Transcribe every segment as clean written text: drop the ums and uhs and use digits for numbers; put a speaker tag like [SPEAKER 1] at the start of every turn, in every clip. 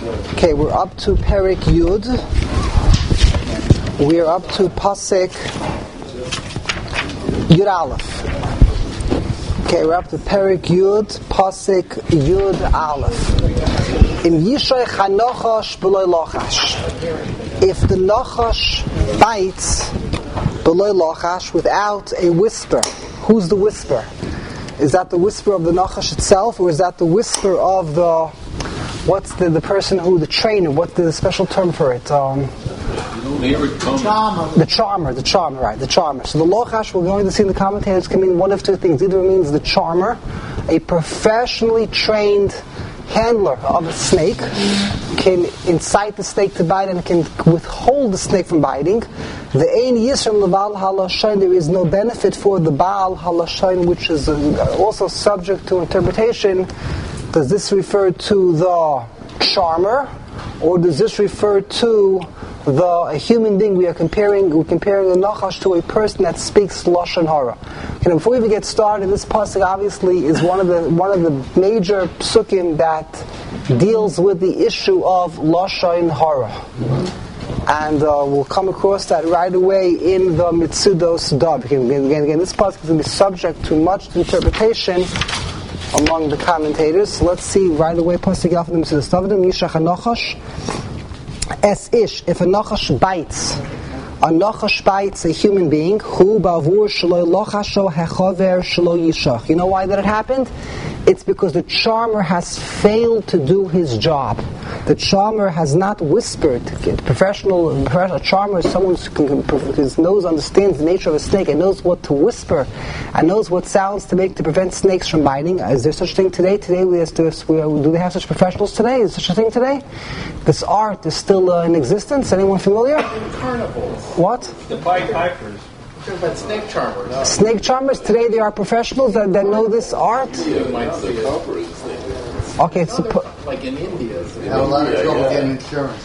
[SPEAKER 1] Okay, we're up to Perek Yud. We're up to Pasuk Yud Aleph. Okay, we're up to Perek Yud, Pasuk Yud Aleph. In Yishay Chanochash B'loi Lochash. If the Nachash bites B'loi Lochash without a whisper, who's the whisper? Is that the whisper of the Nachash itself, or is that the whisper of what's the person who, the trainer, what's the special term for it? The charmer, right, the charmer. So the Lochash, we're going to see in the commentators, can mean one of two things. Either it means the charmer, a professionally trained handler of a snake, can incite the snake to bite and can withhold the snake from biting. The Ein Yisram Le'Baal HaLashon, there is no benefit for the Baal HaLashon, which is also subject to interpretation. Does this refer to the charmer, or does this refer to a human being? We're comparing the Nachash to a person that speaks Lashon Hara. Okay, before we even get started, this pasuk obviously is one of the major psukim that deals with the issue of Lashon Hara, and we'll come across that right away in the Mitzudos Dab. Again, this pasuk is going to be subject to much interpretation among the commentators. So let's see right away. Pasuk Yalf in the Mitzudos Dab. Yishach HaNachash Es ish, if a nachash bites a human being, who bavur shelo lochasho hechaver shelo yishach. You know why that it happened? It's because the charmer has failed to do his job. The charmer has not whispered. A professional charmer is someone whose nose understands the nature of a snake and knows what to whisper and knows what sounds to make to prevent snakes from biting. Is there such a thing today? Do they have such professionals today? Is there such a thing today? This art is still in existence. Anyone familiar?
[SPEAKER 2] In carnivals.
[SPEAKER 1] What?
[SPEAKER 2] The Pied Pipers. We're talking about snake charmers.
[SPEAKER 1] Snake charmers, today there are professionals that know this art. Okay, so
[SPEAKER 2] like in India.
[SPEAKER 3] Have a lot of trouble getting insurance.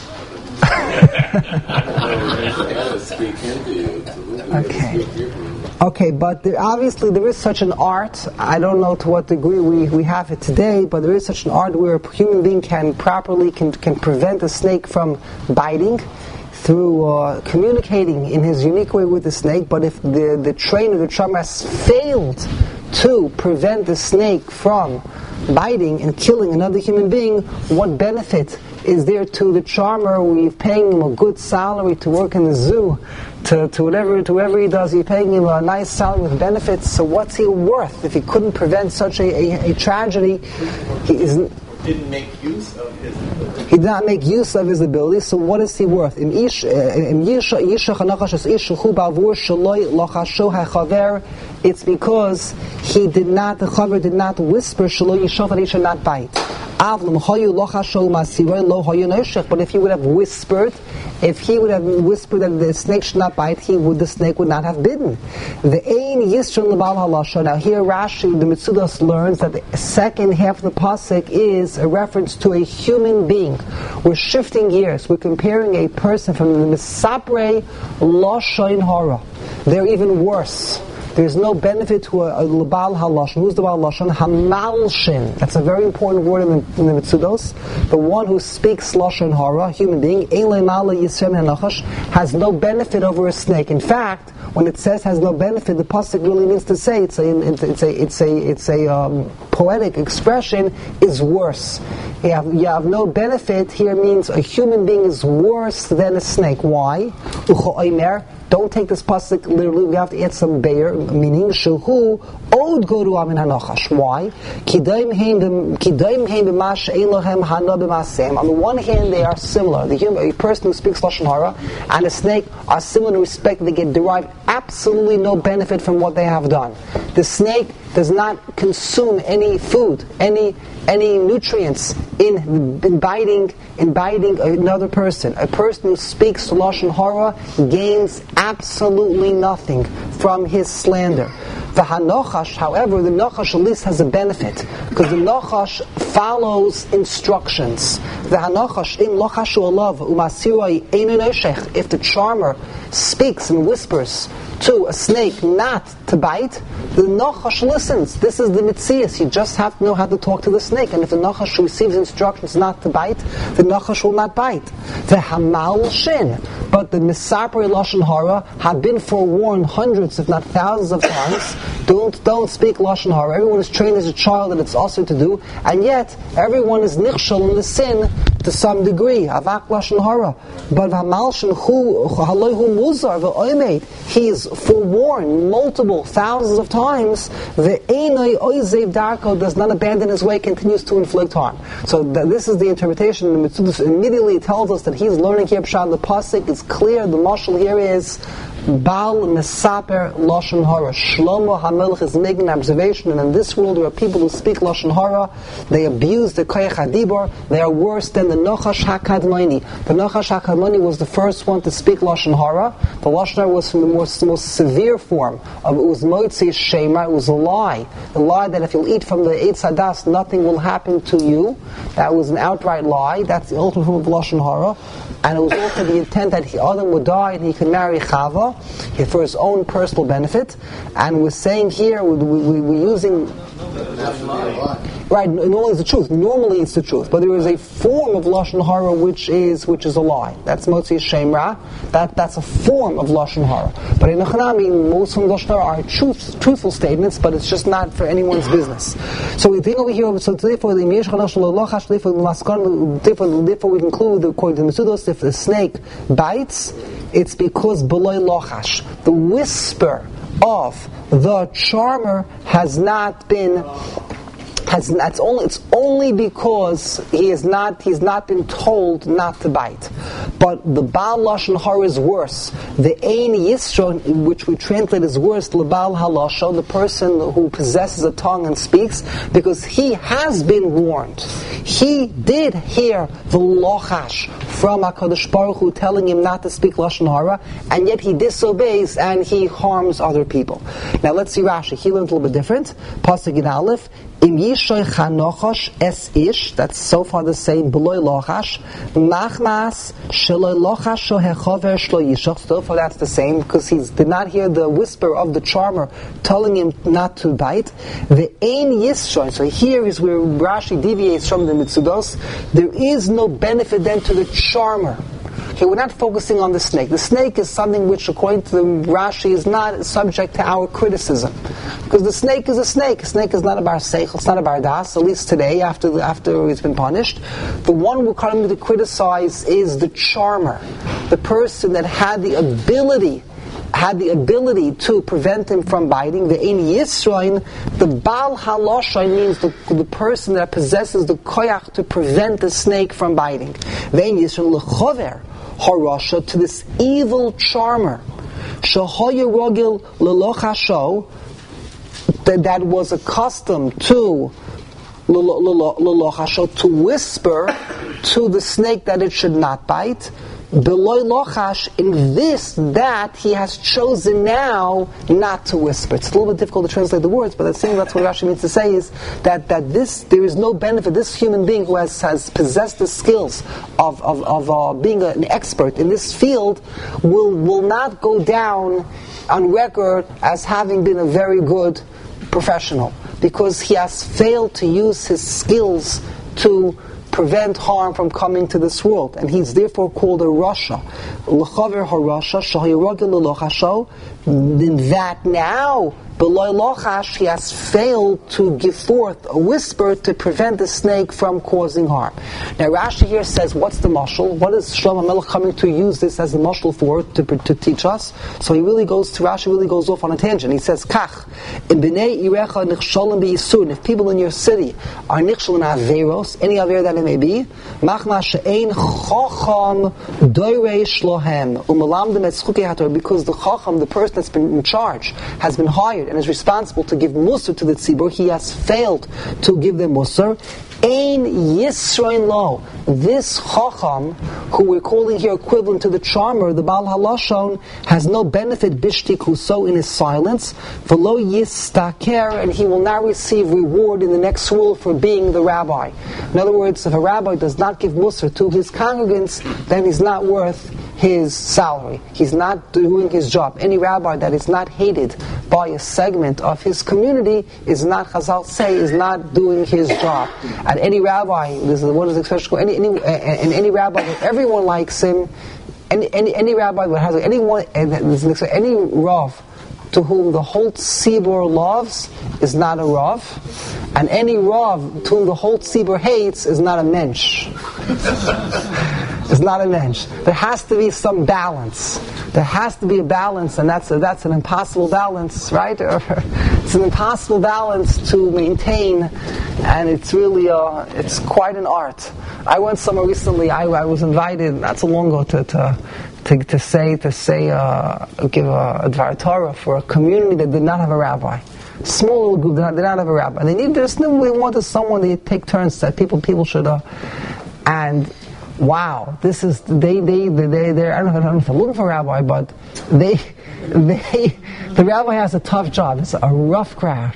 [SPEAKER 1] Okay, but obviously there is such an art. I don't know to what degree we have it today, but there is such an art where a human being can prevent a snake from biting through communicating in his unique way with the snake. But if the trainer, the charmer, has failed to prevent the snake from biting and killing another human being, what benefit is there to the charmer? We're paying him a good salary to work in the zoo, to whatever he does. You're paying him a nice salary with benefits. So what's he worth if he couldn't prevent such a tragedy? He
[SPEAKER 2] didn't make use of his ability.
[SPEAKER 1] He did not make use of his ability, so what is he worth? It's because the chaver did not whisper, that he should not bite. But if he would have whispered, that the snake should not bite, the snake would not have bitten. The Ein Yisram Le'Baal HaLashon. Now here Rashi, the Mitzudos, learns that the second half of the pasuk is a reference to a human being. We're shifting gears. We're comparing a person from the Misaprei Lashon Hara. They're even worse. There's no benefit to a Baal HaLashon. Who's the Baal HaLashon? Hamalshin. That's a very important word in the Mitzudos. The one who speaks Lashon Hara, human being, has no benefit over a snake. In fact, when it says has no benefit, the pasuk really means to say it's a poetic expression, is worse. You have no benefit here means a human being is worse than a snake. Why? Don't take this pasuk literally. We have to add some bear, meaning shehu od goru amin hanachash. Why? On the one hand, they are similar. A person who speaks lashon hara and a snake are similar in respect that they get derived absolutely no benefit from what they have done. The snake does not consume any food, any nutrients in biting another person. A person who speaks lashon hara gains absolutely nothing from his slander. The hanachash, however, the nachash at least has a benefit because the nachash follows instructions. The hanachash im lachashu alav umasiroi einu noshech. If the charmer speaks and whispers to a snake not to bite, the Nachash listens. This is the Mitzias. You just have to know how to talk to the snake. And if the Nachash receives instructions not to bite, the Nachash will not bite. The Hamal Shin. But the Misapri Lashon Hara have been forewarned hundreds, if not thousands of times. Don't speak Lashon Hara. Everyone is trained as a child that it's also to do. And yet, everyone is nichshel in the sin to some degree. Avak Lashon Hara. But Hamal Shin Hu Haloihu Muzar V'Oimed. He is forewarned multiple thousands of times. The Einoi Oizev Darko does not abandon his way, continues to inflict harm. So this is the interpretation. The Mitzvah immediately tells us that he's learning here Pshat. The pasuk is clear. The mashal here is Baal Mesaper Lashon Hara. Shlomo HaMelech is making an observation, and in this world there are people who speak Lashon Hara. They abuse the Koyach HaDibor. They are worse than the Nachash HaKadmoni. The Nachash HaKadmoni was the first one to speak Lashon Hara. The Lashon Hara was from the most severe form of it was Moitzi Shema. It was a lie. A lie that if you'll eat from the Eitz Hadas, nothing will happen to you. That was an outright lie. That's the ultimate form of Lashon Hara. And it was also the intent that Adam would die and he could marry Chava for his own personal benefit. And we're saying here, we're using... Right, normally it's the truth. Normally it's the truth. But there is a form of Lashon Hara which is a lie. That's Motzi Shemra. That's a form of Lashon Hara. But in Echanami, most of Lashon Hara are truthful statements, but it's just not for anyone's business. So we think over here, so therefore we conclude, according to Mesudos, if the snake bites, it's because B'loi Lochash. The whisper of the charmer has not been... It's only because he's not been told not to bite. But the Baal Lashon Hara is worse. The Ein Yisro, which we translate as worse, the Baal Halosho, the person who possesses a tongue and speaks, because he has been warned. He did hear the Lochash from HaKadosh Baruch Hu telling him not to speak Lashon Hara, and yet he disobeys and he harms other people. Now let's see Rashi. He learned a little bit different. Pasuk in Aleph. Im Yishoy Chanochosh Es Ish, that's so far the same, B'loi Lochash, Machmas Sheloi Lochash Hechover Shlo Yishoch, so far that's the same, because he did not hear the whisper of the charmer telling him not to bite. The Ein Yishoy, so here is where Rashi deviates from the Mitzudos. There is no benefit then to the charmer. Okay, we're not focusing on the snake. The snake is something which, according to the Rashi, is not subject to our criticism. Because the snake is a snake. A snake is not a bar seichel, it's not a bar das, at least today, after it's been punished. The one we're coming to criticize is the charmer. The person that had the ability to prevent him from biting. The Ein Yisroin, the Baal Haloshay means the person that possesses the koyach to prevent the snake from biting. The Ein Yisroin lechover harasha, to this evil charmer, shahoya rogil lelochasho, that was accustomed to to whisper to the snake that it should not bite. Beloy lochash, in this, that he has chosen now not to whisper. It's a little bit difficult to translate the words, but that's what Rashi means to say is that there is no benefit. This human being who has possessed the skills of being an expert in this field will not go down on record as having been a very good professional, because he has failed to use his skills to prevent harm from coming to this world, and he's therefore called a Rasha. L'chaver harasha shahiragil l'lochasho. In that now, below lochash, he has failed to give forth a whisper to prevent the snake from causing harm. Now Rashi here says, what's the mashal? What is Shlomo HaMelech coming to use this as a mashal for to teach us? So Rashi really goes off on a tangent. He says, Kach, in b'nei irecha nichshalim b'yisun, if people in your city are nichshal in averos, any aver that it may be, machma she'ein chacham doireish lohem, u'malamdem et schukei hator, because the chacham, the person that's been in charge, has been hired and is responsible to give musar to the tzibur, he has failed to give them musar. Ein Yisroin lo, this chacham, who we're calling here equivalent to the charmer, the Baal Halashon, has no benefit bishtik huso in his silence, v'lo yistaker, and he will not receive reward in the next world for being the rabbi. In other words, if a rabbi does not give musar to his congregants, then he's not worth his salary. He's not doing his job. Any rabbi that is not hated by a segment of his community is not, Chazal say, is not doing his job. And any rabbi, this is what is the expression, any rabbi that everyone likes him, any rabbi that has anyone, any rav to whom the whole tzibur loves is not a rav, and any rav to whom the whole tzibur hates is not a mensch. It's not a mensch. There has to be some balance. There has to be a balance, and that's an impossible balance, right? It's an impossible balance to maintain, and it's really it's quite an art. I went somewhere recently. I was invited not so long ago to give a Dvar Torah for a community that did not have a rabbi. Small little group did not have a rabbi. They wanted someone they take turns that people should and wow, this is they're I don't know if they're looking for a rabbi, but the rabbi has a tough job. It's a rough crowd,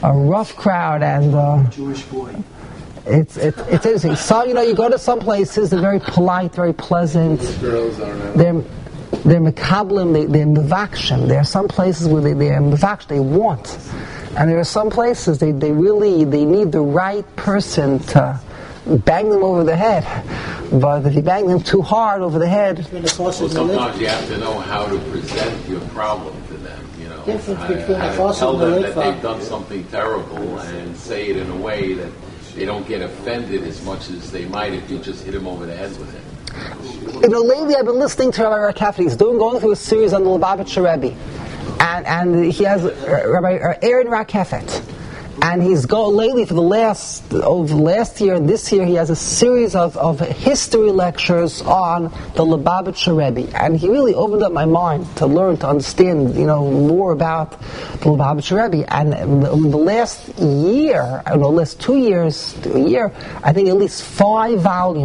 [SPEAKER 1] and
[SPEAKER 4] Jewish boy.
[SPEAKER 1] It's interesting. So you go to some places, they're very polite, very pleasant. They're mekablim, they're mevakshim. There are some places where they're mevaksh, they want, and there are some places they need the right person to bang them over the head. But if you bang them too hard over the head,
[SPEAKER 5] sometimes you have to know how to present your problem to them.
[SPEAKER 4] Difference between a fossil
[SPEAKER 5] tell them
[SPEAKER 4] and a
[SPEAKER 5] that they've done something terrible and say it in a way that they don't get offended as much as they might if you just hit them over the head with it.
[SPEAKER 1] Lately I've been listening to Rabbi Rakefet. He's going through a series on the Lubavitcher Rebbe, and he has Rabbi Aaron Rakefet, and he's lately for the last year and this year he has a series of history lectures on the Lubavitcher Rebbe, and he really opened up my mind to learn, to understand more about the Lubavitcher Rebbe. And in the last year, last 2 years, I think at least 5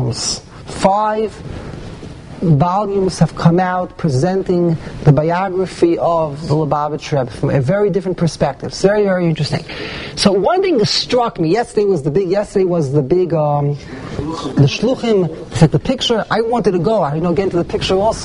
[SPEAKER 1] volumes have come out presenting the biography of the Lubavitcher Rebbe from a very different perspective. It's very, very interesting. So one thing that struck me yesterday was the big the shluchim. It's like the picture. I wanted to go. Get into the picture also.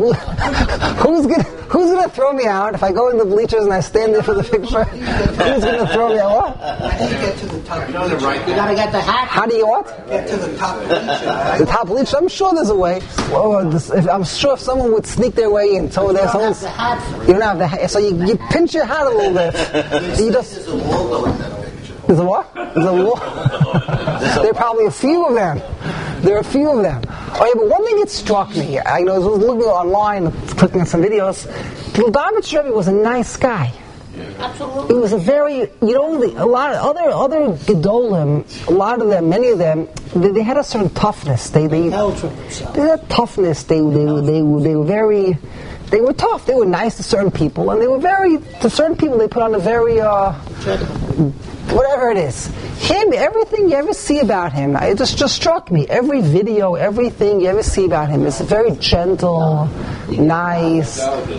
[SPEAKER 1] Who's gonna throw me out if I go in the bleachers and I stand there for the picture? Who's gonna throw me out? What?
[SPEAKER 4] I think get to the top. You gotta get the hat.
[SPEAKER 1] How do you what?
[SPEAKER 4] Get to the top bleacher.
[SPEAKER 1] The top bleacher. I'm sure there's a way. I'm sure if someone would sneak their way in, so there's someone. You don't have the hat, so you pinch your hat a little bit. You just.
[SPEAKER 3] There's a wall going in that picture.
[SPEAKER 1] There's a what? There's a wall. There are probably a few of them. There are a few of them. Oh yeah, but one thing that struck me, I was looking online, clicking on some videos. The Lubavitcher Rebbe was a nice guy.
[SPEAKER 4] Absolutely.
[SPEAKER 1] It was a very, a lot of other gedolim, a lot of them, many of them, they had a certain toughness. They had toughness. They were very, they were tough. They were nice to certain people, and they were to certain people they put on a very, whatever it is. Everything you ever see about him, it just struck me. Every video, everything you ever see about him is a very gentle, nice,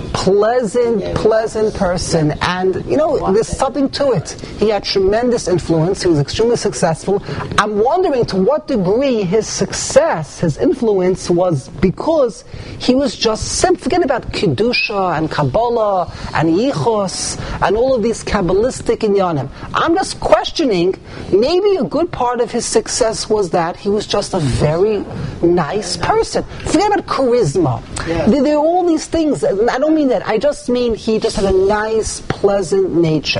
[SPEAKER 1] pleasant person. And, there's something to it. He had tremendous influence. He was extremely successful. I'm wondering to what degree his success, his influence was because he was just simple. Forget about Kedusha and Kabbalah and Yichus and all of these Kabbalistic inyanim. I'm just questioning, maybe a good part of his success was that he was just a very nice person. Forget about charisma. Yeah. There are all these things. I don't mean that. I just mean he just had a nice, pleasant nature.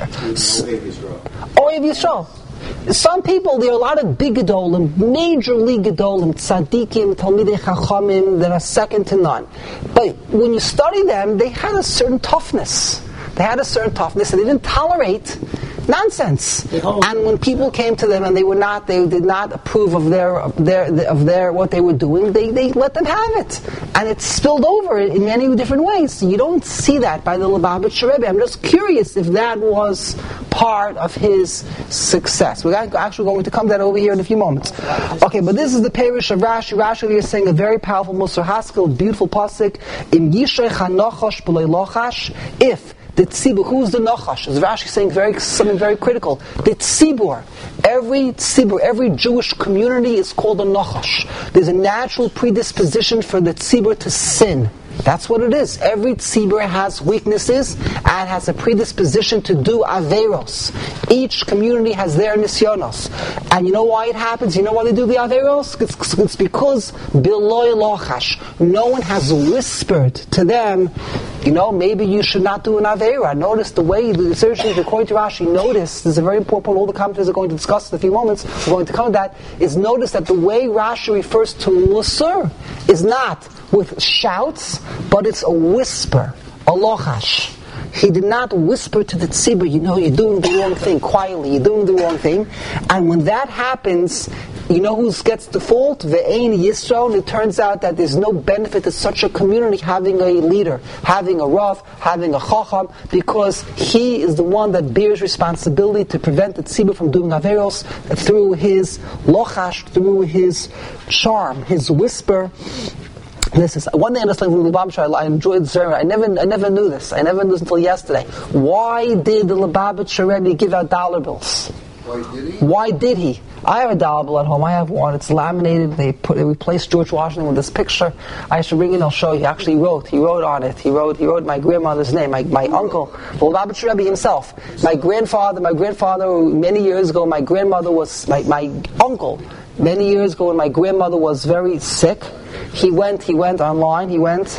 [SPEAKER 1] Ohev Yisrael. Some people, there are a lot of big gedolim, major league gedolim, tzaddikim, talmidei chachamim, that are second to none. But when you study them, they had a certain toughness. And they didn't tolerate nonsense. And when people came to them and they did not approve of their what they were doing, they let them have it. And it spilled over in many different ways. You don't see that by the Lubavitcher Rebbe. I'm just curious if that was part of his success. We're actually going to come to that over here in a few moments. Okay, but this is the Perush of Rashi. Rashi is saying a very powerful Musar Haskell, beautiful pasuk. Im yishrei chanochosh b'loi lochash. If The tzibur, who's the nachash? As Rashi is saying something very critical. The tzibur, every Jewish community is called a nachash. There's a natural predisposition for the tzibur to sin. That's what it is. Every tzibur has weaknesses and has a predisposition to do averos. Each community has their nisyonos. And you know why it happens? You know why they do the averos? It's because biloy lochash. No one has whispered to them, maybe you should not do an avera. Notice the way the researchers, according to Rashi, notice, this is a very important point, all the commentators are going to discuss in a few moments, we're going to come to that, is notice that the way Rashi refers to musar is not with shouts, but it's a whisper, a lochash. He did not whisper to the tzibur, you're doing the wrong thing, quietly, you're doing the wrong thing. And when that happens, you know who gets the fault? Ve'ein Yisrael. It turns out that there's no benefit to such a community having a leader, having a rav, having a chacham, because he is the one that bears responsibility to prevent the tzibur from doing averos through his lochash, through his charm, his whisper. This is one thing I understand from the Lubavitcher. I enjoyed the sermon. I never knew this. I never knew this until yesterday. Why did the Lubavitcher Rebbe give out dollar bills? Why did he? I have a dollar bill at home. I have one. It's laminated. They replaced George Washington with this picture. I should bring it. I'll show you. He actually wrote. He wrote on it. He wrote my grandmother's name. My uncle, the Lubavitcher Rebbe himself. My grandfather. Many years ago, my grandmother was my uncle. Many years ago, when my grandmother was very sick, he went online. He's not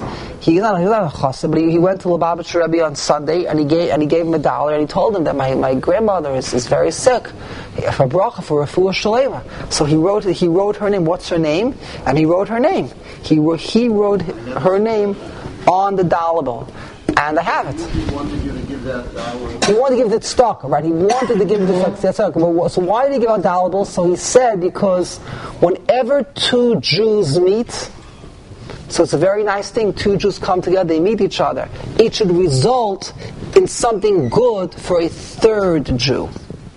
[SPEAKER 1] a chassid, but he went to Lubavitcher Rebbe on Sunday, and he gave him $1, and he told him that my grandmother is very sick, for bracha, for refuah shalema. So he wrote her name. What's her name? And he wrote her name. He wrote her name on the dollar bill. And I have it.
[SPEAKER 3] He wanted you to give that dollar.
[SPEAKER 1] He wanted to give it stock, right? He wanted to give it stock. So why did he give out dollar bills? So he said, because whenever two Jews meet, so it's a very nice thing, two Jews come together, they meet each other. It should result in something good for a third Jew.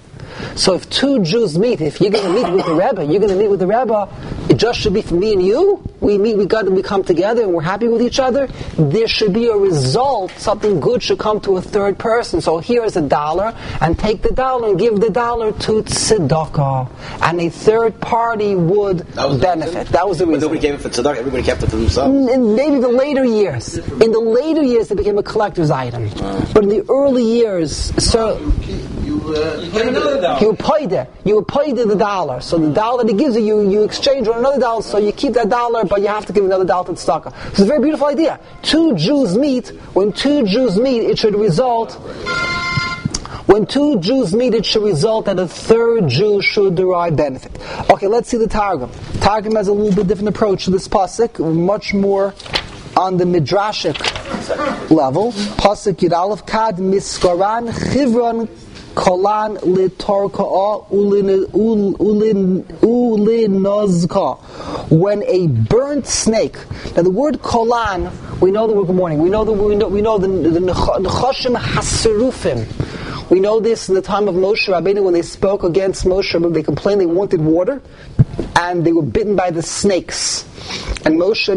[SPEAKER 1] So if two Jews meet, if you're going to meet with the Rebbe, it just should be for me and you. We come together and we're happy with each other. There should be a result. Something good should come to a third person. So here is $1, and take the $1 and give the $1 to tzedakah, and a third party would benefit. That was the reason.
[SPEAKER 6] But nobody gave it for tzedakah. Everybody kept it for themselves.
[SPEAKER 1] In maybe the later years. In the later years, it became a collector's item. But in the early years, you pay the $1. So the $1 that he gives you exchange for another $1. So you keep that $1, but you have to give another $1 to tzedakah. So it's a very beautiful idea. Two Jews meet. When two Jews meet, it should result. When two Jews meet, it should result that a third Jew should derive benefit. Okay, let's see the Targum. Targum has a little bit different approach to this pasuk, much more on the midrashic level. Pasuk Yud Aleph Kad Miskaran Chivron Kolan Litorkaa Ulinozka. When a burnt snake. Now the word Kolan, we know the word good morning. We know the Nechashim Haserufim. We know this in the time of Moshe Rabbeinu when they spoke against Moshe Rabbeinu. They complained they wanted water, and they were bitten by the snakes. And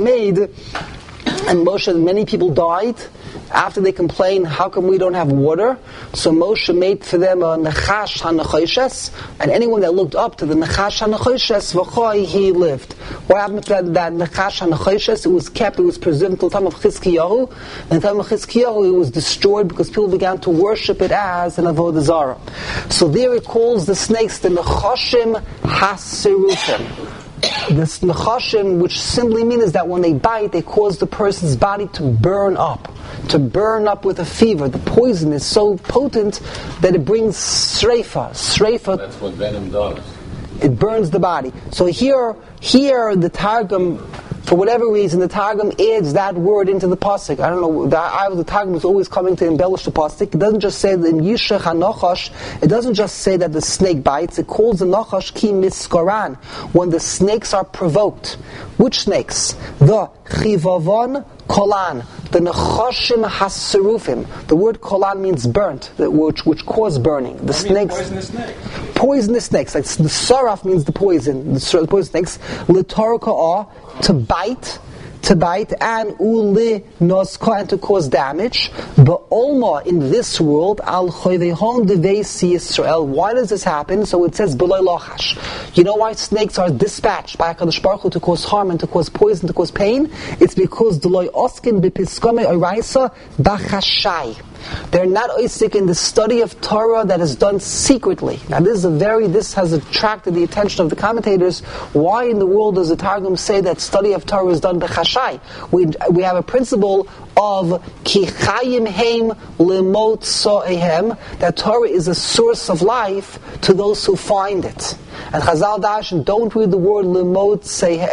[SPEAKER 1] many people died after they complained, how come we don't have water? So Moshe made for them a Nechash HaNechoshes, and anyone that looked up to the Nechash HaNechoshes, v'choi, he lived. What happened to that Nechash HaNechoshes? It was preserved until the time of Chizkiyahu. And in the time of Chizkiyahu, it was destroyed because people began to worship it as an Avodah Zarah. So there it calls the snakes the Nechashim HaSerufim. This Nechashim, which simply means that when they bite, they cause the person's body to burn up with a fever. The poison is so potent that it brings sreifa.
[SPEAKER 5] That's what venom does.
[SPEAKER 1] It burns the body. So here the Targum, for whatever reason, the Targum adds that word into the pasuk. I don't know. The Targum is always coming to embellish the pasuk. It doesn't just say the Yishach HaNachash. It doesn't just say that the snake bites. It calls the Nachash ki miskoran, when the snakes are provoked. Which snakes? The Chivavon Kolan, the Nechashim Haserufim. The word Kolan means burnt, which cause burning. The snakes. Poisonous snakes. Like the saraf means the poison. The poison snakes. Litorkaa, to bite. to bite, and uli noska, and to cause damage. But olma, in this world, al choyvehon devesi Yisrael. Why does this happen? So it says beloy lochash. You know why snakes are dispatched by HaKadosh Baruch Hu to cause harm and to cause poison, to cause pain? It's because deloy oskin bepiskome oraisa bachashai. They're not oisik in the study of Torah that is done secretly. Now this has attracted the attention of the commentators. Why in the world does the Targum say that study of Torah is done b'chashai? We have a principle of ki chayim heim lemot so'ehem, that Torah is a source of life to those who find it. And Chazal Darshan don't read the word lemot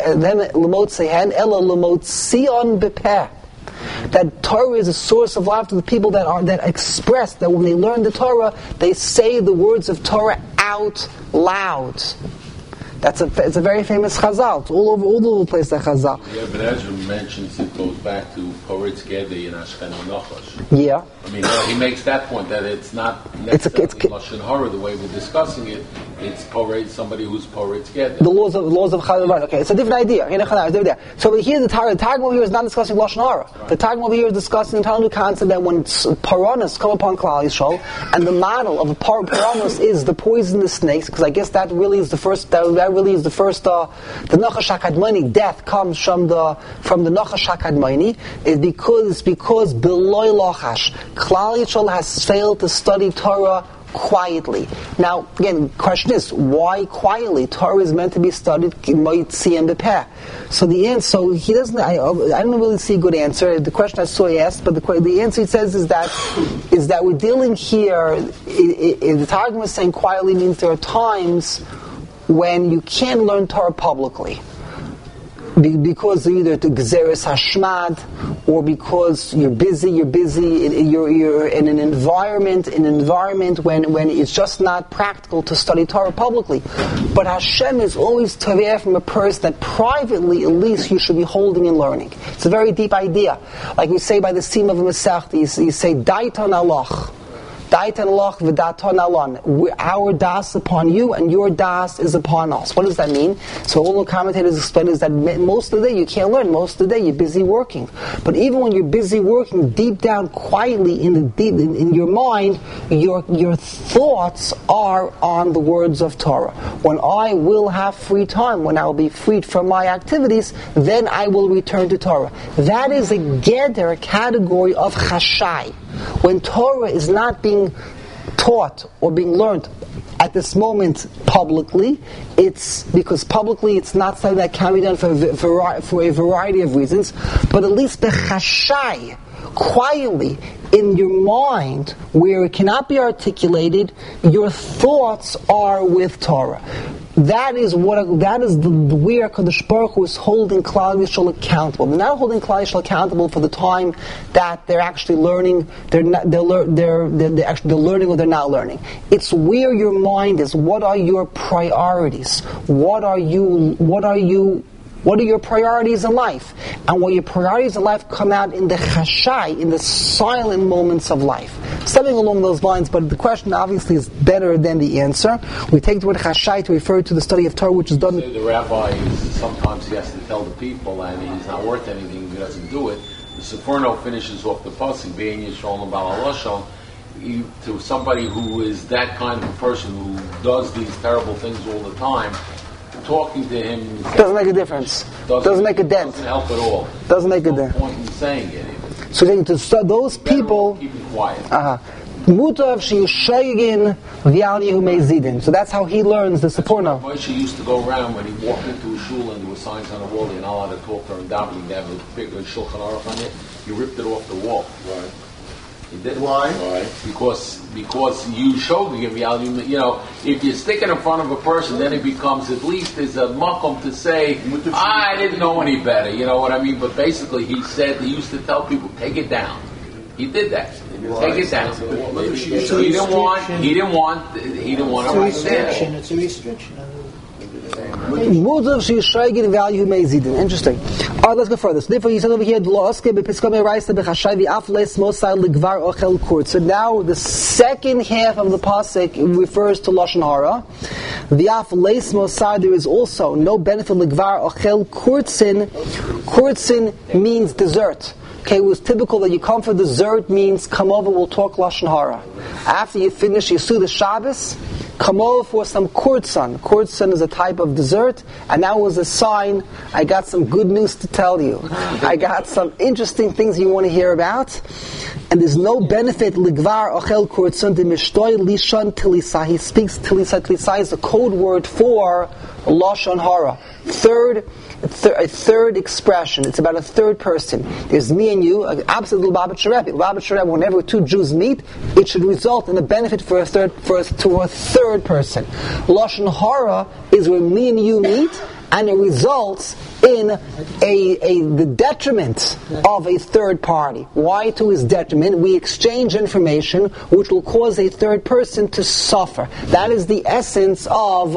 [SPEAKER 1] sehen ela lemot sion bepeh. That Torah is a source of life to the people that express, that when they learn the Torah, they say the words of Torah out loud. It's a very famous Chazal. It's all over the place, that Chazal.
[SPEAKER 5] Yeah, but Ezra mentions it goes back to Poritz Gedei in Ashken Nachash.
[SPEAKER 1] Yeah.
[SPEAKER 5] I mean, he makes that point that it's not necessarily Lashon Hara the way we're discussing it. It's Poritz, somebody who's Poritz Gedei.
[SPEAKER 1] The laws of Chazal. Okay, it's a different idea. So here the Targum over here is not discussing Lashon Hara. Right. The Targum over here is discussing the entire new concept that when Paranos come upon Klal Yisrael, and the model of a Paranos is the poisonous snakes, because I guess that really is the first. The Nachash HaKadmoni, death comes from the Nachash HaKadmoni, is because beloy lochash, Klal Yisrael has failed to study Torah quietly. Now, again, the question is, why quietly? Torah is meant to be studied moitzi and bepeh. So the answer, so he doesn't. I don't really see a good answer. The question I saw he asked, but the answer he says is that we're dealing here. The Targum is saying quietly means there are times when you can't learn Torah publicly, because either to Gzeres Hashmad, or because you're busy, you're in an environment when it's just not practical to study Torah publicly. But Hashem is always taveh from a person that privately, at least, you should be holding and learning. It's a very deep idea. Like we say by the seam of a Masechta, you say, Daitan Allah. Our das upon you and your das is upon us. What does that mean? So all the commentators explain is that most of the day you can't learn. Most of the day you're busy working. But even when you're busy working, deep down, quietly in your mind, your thoughts are on the words of Torah. When I will have free time, when I will be freed from my activities, then I will return to Torah. That is a category of chashai. When Torah is not being taught or being learned at this moment publicly, it's because publicly it's not something that can be done for a variety of reasons, but at least bechashai, quietly, in your mind, where it cannot be articulated, your thoughts are with Torah. That is where Kadosh Baruch Hu is holding Klal Yisrael accountable. They're not holding Klal Yisrael accountable for the time that they're actually learning. They're learning or they're not learning. It's where your mind is. What are your priorities? What are your priorities in life? And what your priorities in life come out in the chashai, in the silent moments of life. Something along those lines, but the question obviously is better than the answer. We take the word chashai to refer to the study of Torah, which is done.
[SPEAKER 5] The rabbi, sometimes he has to tell the people, and he's not worth anything if he doesn't do it. The Seforno finishes off the pasuk, being Yisrael and Balaloshon, to somebody who is that kind of a person who does these terrible things all the time. Talking to him
[SPEAKER 1] doesn't make a difference. Doesn't make a dent.
[SPEAKER 5] Doesn't help at all.
[SPEAKER 1] Doesn't make a dent.
[SPEAKER 5] No point in saying it.
[SPEAKER 1] So those people.
[SPEAKER 5] Keep it quiet.
[SPEAKER 1] Mutav sheyushayigin v'yal yehu zidin. So that's how he learns the Seforno.
[SPEAKER 5] Moshe used to go around when he walked into a shul and there were signs on the wall. You're not allowed to talk during davening. They have a big Shulchan Aruch on it. He ripped it off the wall. Right. He did. Why? Because you showed him, if you stick it in front of a person, then it becomes, at least there's a makom to say, I didn't know any better, you know what I mean? But basically he used to tell people, take it down. He did that. Take it down. He didn't want to write there.
[SPEAKER 4] It's a restriction.
[SPEAKER 1] Mudav she'yishaygin value mezidin. Interesting. All right, let's go further. So therefore, he said over here, so now the second half of the pasuk refers to lashon hara. V'af leis mosar, there is also no benefit l'gvar ochel kurtzin. Kurtzin means dessert. Okay, it was typical that you come for dessert means come over, we'll talk lashon hara. After you finish Yisuda Shabbos, come over for some kurtzan. Kurtzan is a type of dessert, and that was a sign, I got some good news to tell you. I got some interesting things you want to hear about, and there's no benefit, ligvar ochel kurtzan, de mishtoi lishan tilisai. He speaks tilisai. Tilisai is a code word for lashon hara. A third expression. It's about a third person. There's me and you, absolute Lubavitcher Rebbe. Lubavitcher Rebbe, whenever two Jews meet, it should result in a benefit to a third person. Lashon hara is where me and you meet, and it results in the detriment of a third party. Why to his detriment? We exchange information which will cause a third person to suffer. That is the essence of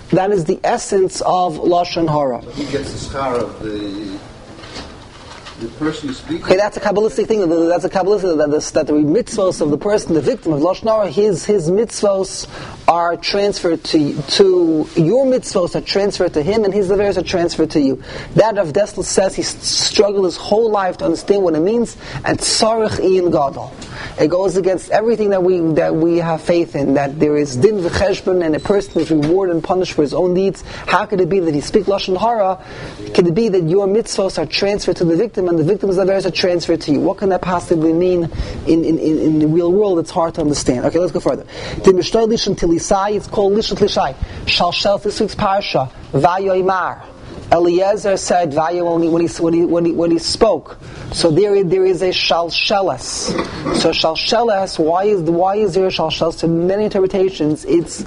[SPEAKER 1] lashon hara.
[SPEAKER 3] He gets the schar of the person speaking.
[SPEAKER 1] Okay, that's a Kabbalistic thing. That's a Kabbalistic that the mitzvos of the person, the victim of lashon hara, his mitzvos are transferred to your mitzvos are transferred to him, and his leveres are transferred to you. That Rav Dessler says he struggled his whole life to understand what it means, and tzarich iyin gadol. It goes against everything that we have faith in, that there is din v'cheshbon, and a person is rewarded and punished for his own deeds. How could it be that he speaks lashon hara? Could it be that your mitzvos are transferred to the victim, and the victim's leveres are transferred to you? What can that possibly mean in the real world? It's hard to understand. Okay, let's go further. It's called lishat lishai. Shalshel, this week's parsha, vayoymar. Eliezer said vayo only when he spoke. So there is a shalsheles. So shalsheles, why is there a shalsheles? So many interpretations. It's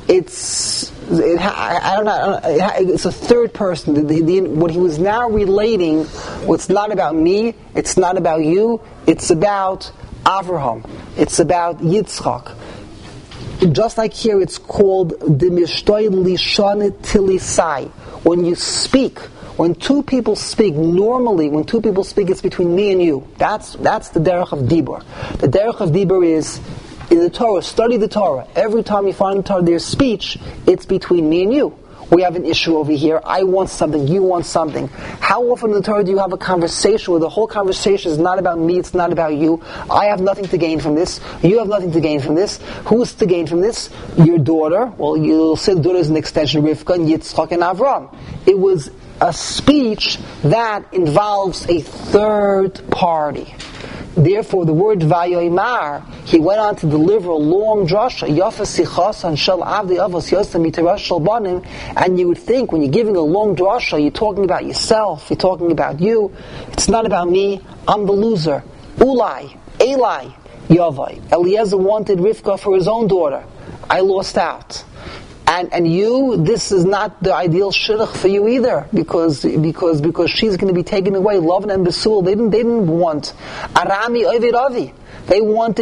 [SPEAKER 1] a third person. What he was now relating, it's not about me, it's not about you, it's about Avraham, it's about Yitzchak. Just like here, it's called the mishtoi lishon tilisai. When you speak, when two people speak, normally when two people speak, it's between me and you. That's the derech of dibur. The derech of dibur is in the Torah. Study the Torah. Every time you find the Torah, there's speech. It's between me and you. We have an issue over here. I want something. You want something. How often in the Torah do you have a conversation where the whole conversation is not about me, it's not about you? I have nothing to gain from this. You have nothing to gain from this. Who's to gain from this? Your daughter. Well, you'll say the daughter is an extension of Rivka and Yitzchak and Avram. It was a speech that involves a third party. Therefore, the word vayoymar, he went on to deliver a long drasha, yafa sichas and shel avdi avos yosem mitarash shel banim, and you would think when you're giving a long drasha, you're talking about yourself, you're talking about you. It's not about me. I'm the loser. Ulai, Eli, Yavai. Eliezer wanted Rivka for his own daughter. I lost out. And you, this is not the ideal shidduch for you either, because she's going to be taken away. Lavan and Besul, they didn't want Arami Ovid Avi. They would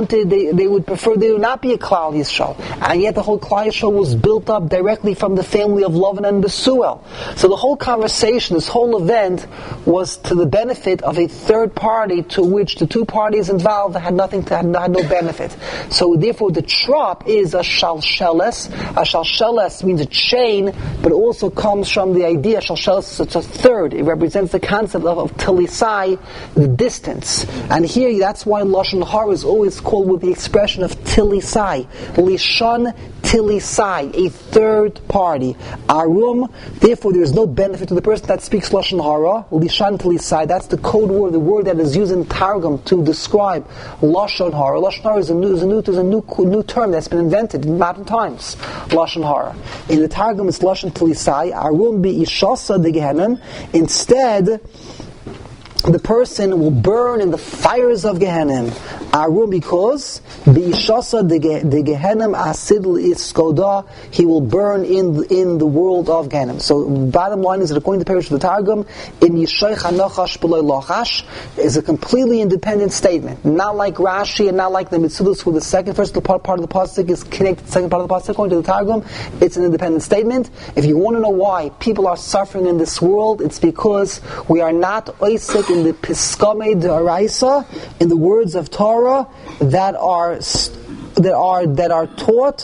[SPEAKER 1] prefer there would not be a Klal Yisrael. And yet the whole Klal Yisrael was built up directly from the family of Lavan and Besuel. So the whole conversation, this whole event, was to the benefit of a third party to which the two parties involved had no benefit. So therefore the trop is a shalsheles. A shalsheles means a chain, but also comes from the idea, shalsheles, it's a third. It represents the concept of tilisai, the distance. And here, that's why lashon hara is always called with the expression of tilisai, lishon tilisai, a third party. Arum, therefore there is no benefit to the person that speaks lashon hara. Lishon tilisai, that's the code word, the word that is used in Targum to describe lashon hara. Lashon hara is a new term that's been invented in modern times. Lashon hara. In the Targum, it's lashon tilisai. Arum bi ishasa de gehenim. Instead, the person will burn in the fires of Gehenna. Arum, because B'ishasa de Gehenna asid iskoda, he will burn in the world of Gehenna. So bottom line is that according to the parish of the Targum, in Yishay Chanochash B'loi Lochash is a completely independent statement, not like Rashi and not like the Mitzvahs, where the first part of the pasuk is connected to the second part of the pasuk. According to the Targum, it's an independent statement. If you want to know why people are suffering in this world, it's because we are not oisik in the Piskame D'Oraisa, in the words of Torah that are taught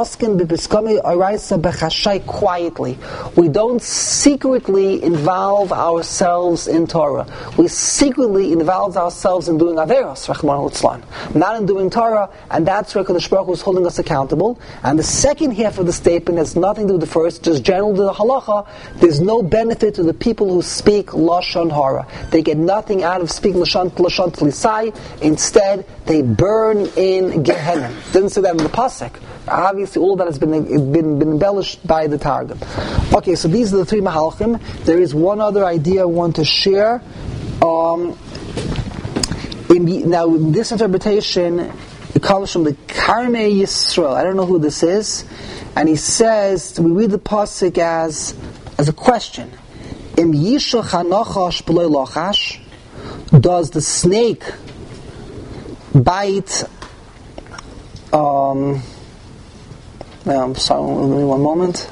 [SPEAKER 1] quietly. We don't secretly involve ourselves in Torah. We secretly involve ourselves in doing Averos, Rachmana litzlan, not in doing Torah, and that's where Kadosh Baruch Hu is holding us accountable. And the second half of the statement has nothing to do with the first, just general to the halacha. There's no benefit to the people who speak Lashon Hara. They get nothing out of speaking Lashon Tlisai. Instead, they burn in Gehenna. Didn't say that in the pasuk. Obviously, all that has been embellished by the Targum. Okay, so these are the three mahalchim. There is one other idea I want to share. Now, this interpretation, it comes from the Karmei Yisrael. I don't know who this is, and he says, we read the pasuk as a question. Im yisha chanochash b'loi lochash, does the snake bite? I'm sorry, one moment.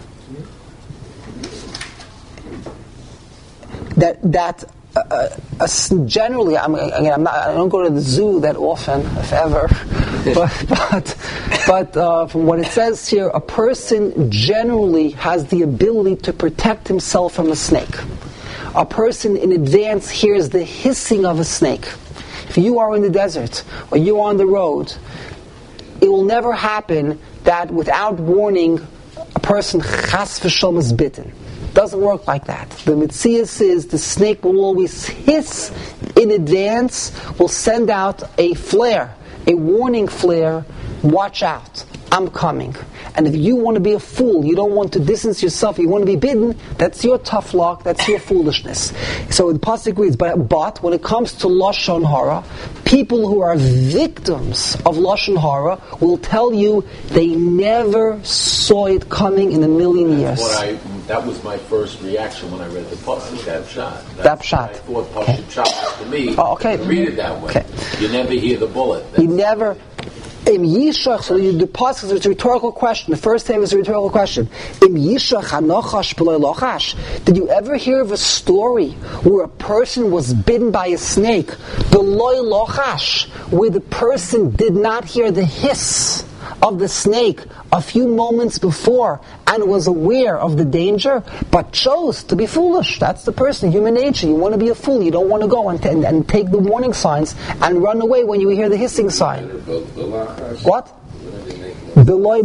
[SPEAKER 1] Generally, I don't go to the zoo that often, if ever. but from what it says here, a person generally has the ability to protect himself from a snake. A person in advance hears the hissing of a snake. If you are in the desert or you are on the road, it will never happen that without warning a person chas v'shalom is bitten. It doesn't work like that. The Metzias is the snake will always hiss in advance, will send out a flare, a warning flare, watch out, I'm coming. And if you want to be a fool, you don't want to distance yourself, you want to be bidden, that's your tough luck, that's your foolishness. So the pasuk reads, but when it comes to Lashon Hara, people who are victims of Lashon Hara will tell you they never saw it coming in a million years.
[SPEAKER 5] That was my first reaction when I read the pasuk, that pshat.
[SPEAKER 1] That pshat.
[SPEAKER 5] I thought pasuk pshat was for me.
[SPEAKER 1] Oh, okay.
[SPEAKER 5] To read it that way.
[SPEAKER 1] Okay.
[SPEAKER 5] You never hear the bullet.
[SPEAKER 1] You never. Im Yishach, so the pasuk is a rhetorical question. The first time is a rhetorical question. Im Yishach hanochash b'loi lochash. Did you ever hear of a story where a person was bitten by a snake, b'loi lochash, where the person did not hear the hiss of the snake a few moments before and was aware of the danger, but chose to be foolish? That's the person, human nature. You want to be a fool. You don't want to go and take the warning signs and run away when you hear the hissing sign. What? Beloy.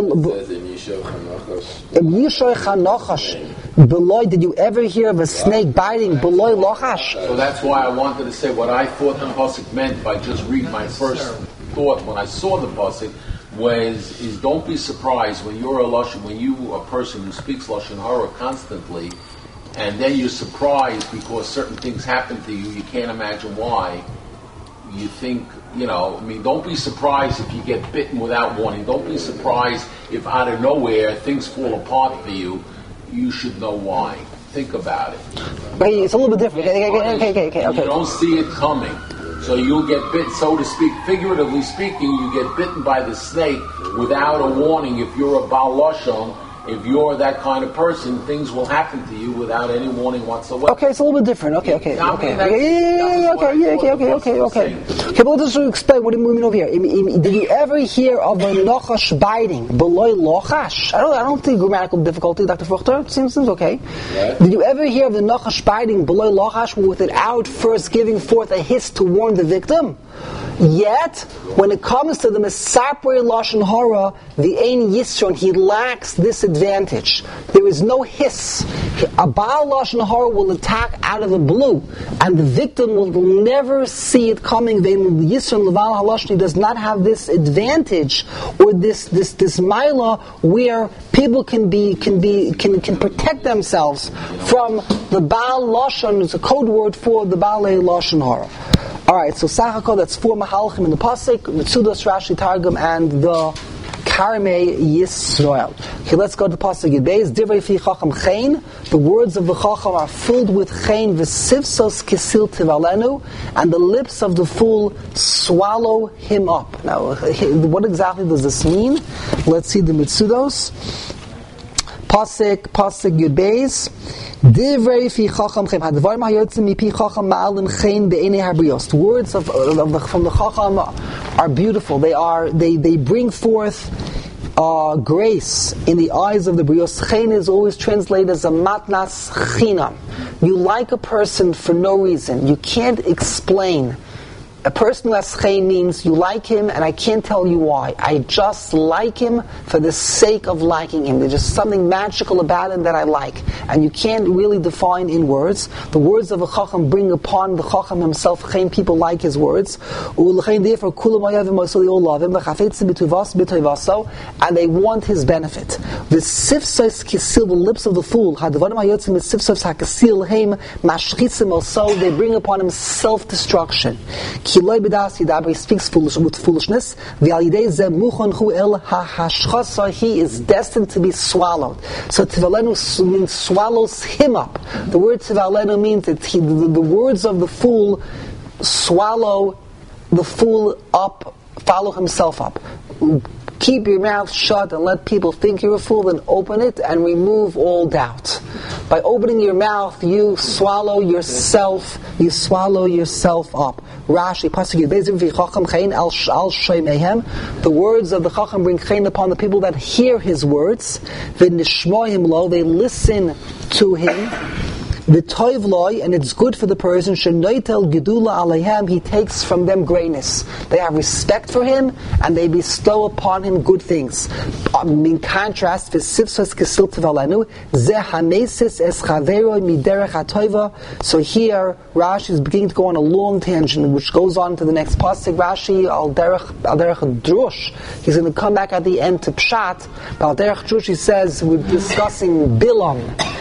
[SPEAKER 1] Beloy, did you ever hear of a snake biting beloy lochash?
[SPEAKER 5] So that's why I wanted to say what I thought the pasuk meant by just reading. My first thought when I saw the pasuk is don't be surprised when you're a person who speaks Lashon Hara constantly, and then you're surprised because certain things happen to you can't imagine why. You think, don't be surprised if you get bitten without warning. Don't be surprised if out of nowhere things fall apart for you. You should know why. Think about it.
[SPEAKER 1] But it's a little bit different. Okay.
[SPEAKER 5] You don't see it coming. So you'll get bit, so to speak, figuratively speaking, you get bitten by the snake without a warning. If you're a Baal Lashon, if you're that kind of person, things will happen to you without any warning whatsoever. Okay,
[SPEAKER 1] it's a little bit different. Okay. Okay, but let's just explain what do we mean over here. Did you ever hear of a Nochash biting? Beloy Lochash? I don't think grammatical difficulty, Dr. Fruchter. It seems okay. Right. Did you ever hear of the Nochash biting beloy Lochash without first giving forth a hiss to warn the victim? Yet, when it comes to the Mesapre Lashon Hara, the Ein Yisron, he lacks this advantage. There is no hiss. A Baal Lashon Hara will attack out of the blue, and the victim will never see it coming. Yisron Leval Halashni does not have this advantage or this milah where people can protect themselves from the Baal Lashon. It's a code word for the Baal Lashon Hara. All right, so Sachakol, that's 4 Mahalchim in the pasuk, Metzudos, Rashi Targum, and the Karmei Yisrael. Okay, let's go to the pasuk Yudbeis. Divrei fi Chacham Chain. The words of the Chacham are filled with Chain. V'sivsos kisil tivalenu, and the lips of the fool swallow him up. Now, what exactly does this mean? Let's see the Metzudos. Pasuk Yudbeis. Divrei fi Chacham Chaim. Hadvarim hayotzim mipi Chacham ma'alim Chain be'enei habrios. The words from the Chacham are beautiful. They bring forth grace in the eyes of the brios. Chain is always translated as a matnas chinam. You like a person for no reason. You can't explain. A person who has chayin means you like him, and I can't tell you why. I just like him for the sake of liking him. There's just something magical about him that I like. And you can't really define in words. The words of a chacham bring upon the chacham himself. Chayin, people like his words. Therefore, and they want his benefit. The sifsos kisil, the lips of the fool, also they bring upon him self-destruction. He speaks with foolishness. He is destined to be swallowed. So Tivalenu means swallows him up. The word Tivalenu means that the words of the fool swallow the fool up, follow himself up. Keep your mouth shut and let people think you're a fool, then open it and remove all doubt. By opening your mouth, you swallow yourself up. Rashi, the words of the Chacham bring chayin upon the people that hear his words. They listen to him. The toivloi, and it's good for the person. Shenoitel gedula aleihem, he takes from them greatness. They have respect for him, and they bestow upon him good things. In contrast, v'sivsos kesil tivalenu zeh hamesis es chaveroi miderech hatoiva. So here, Rashi is beginning to go on a long tangent, which goes on to the next pasuk. Rashi al derech drush. He's going to come back at the end to pshat. Al derech drush, he says, we're discussing Bilam.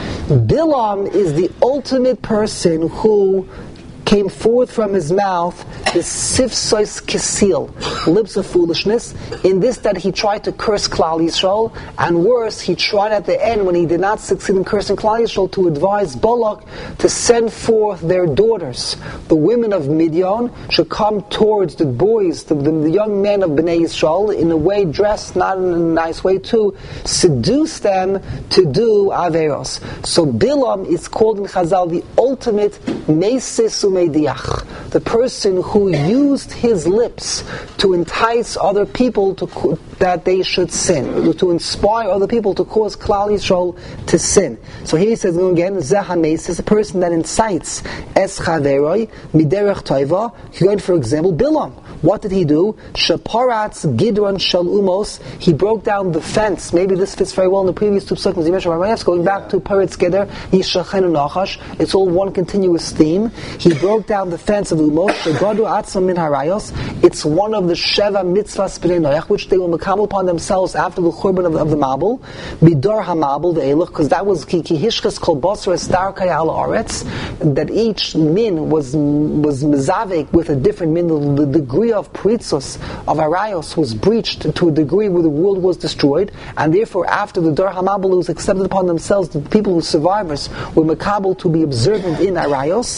[SPEAKER 1] Bilam is the ultimate person who came forth from his mouth the sifsos kisil, lips of foolishness, in this that he tried to curse Klal Yisrael, and worse, he tried at the end, when he did not succeed in cursing Klal Yisrael, to advise Balak to send forth their daughters. The women of Midian should come towards the boys, the young men of Bnei Yisrael, in a way dressed, not in a nice way, to seduce them to do Averos. So Bilam is called in Chazal the ultimate Meises Umediach, the person who used his lips to entice other people that they should sin, to inspire other people to cause Klal Yisrael to sin. So here he says again, Zehames is a person that incites Es Chaveroi Miderech Toiva. Going for example, Bilam. What did he do? Shaparatz Gidron Shal Umos. He broke down the fence. Maybe this fits very well in the previous two psukim. Going back to Paretz Geder, Yishachenu Nachash. It's all one continuous theme. He broke down the fence of Umos. Shegadu Atzam Min Harayos. It's one of the Sheva Mitzvahs B'nei Noach, which they will makabel upon themselves after the Churban of the Mabul. Bidor HaMabul, the Eiluch, because that was Ki Hishkas Kol Basra Estar Kayal Aretz, that each min was mezavik with a different min. The degree of Pritzos, of Arayos, was breached to a degree where the world was destroyed, and therefore after the Dor HaMabul was accepted upon themselves, the people who survivors were makabel to be observant in Arayos.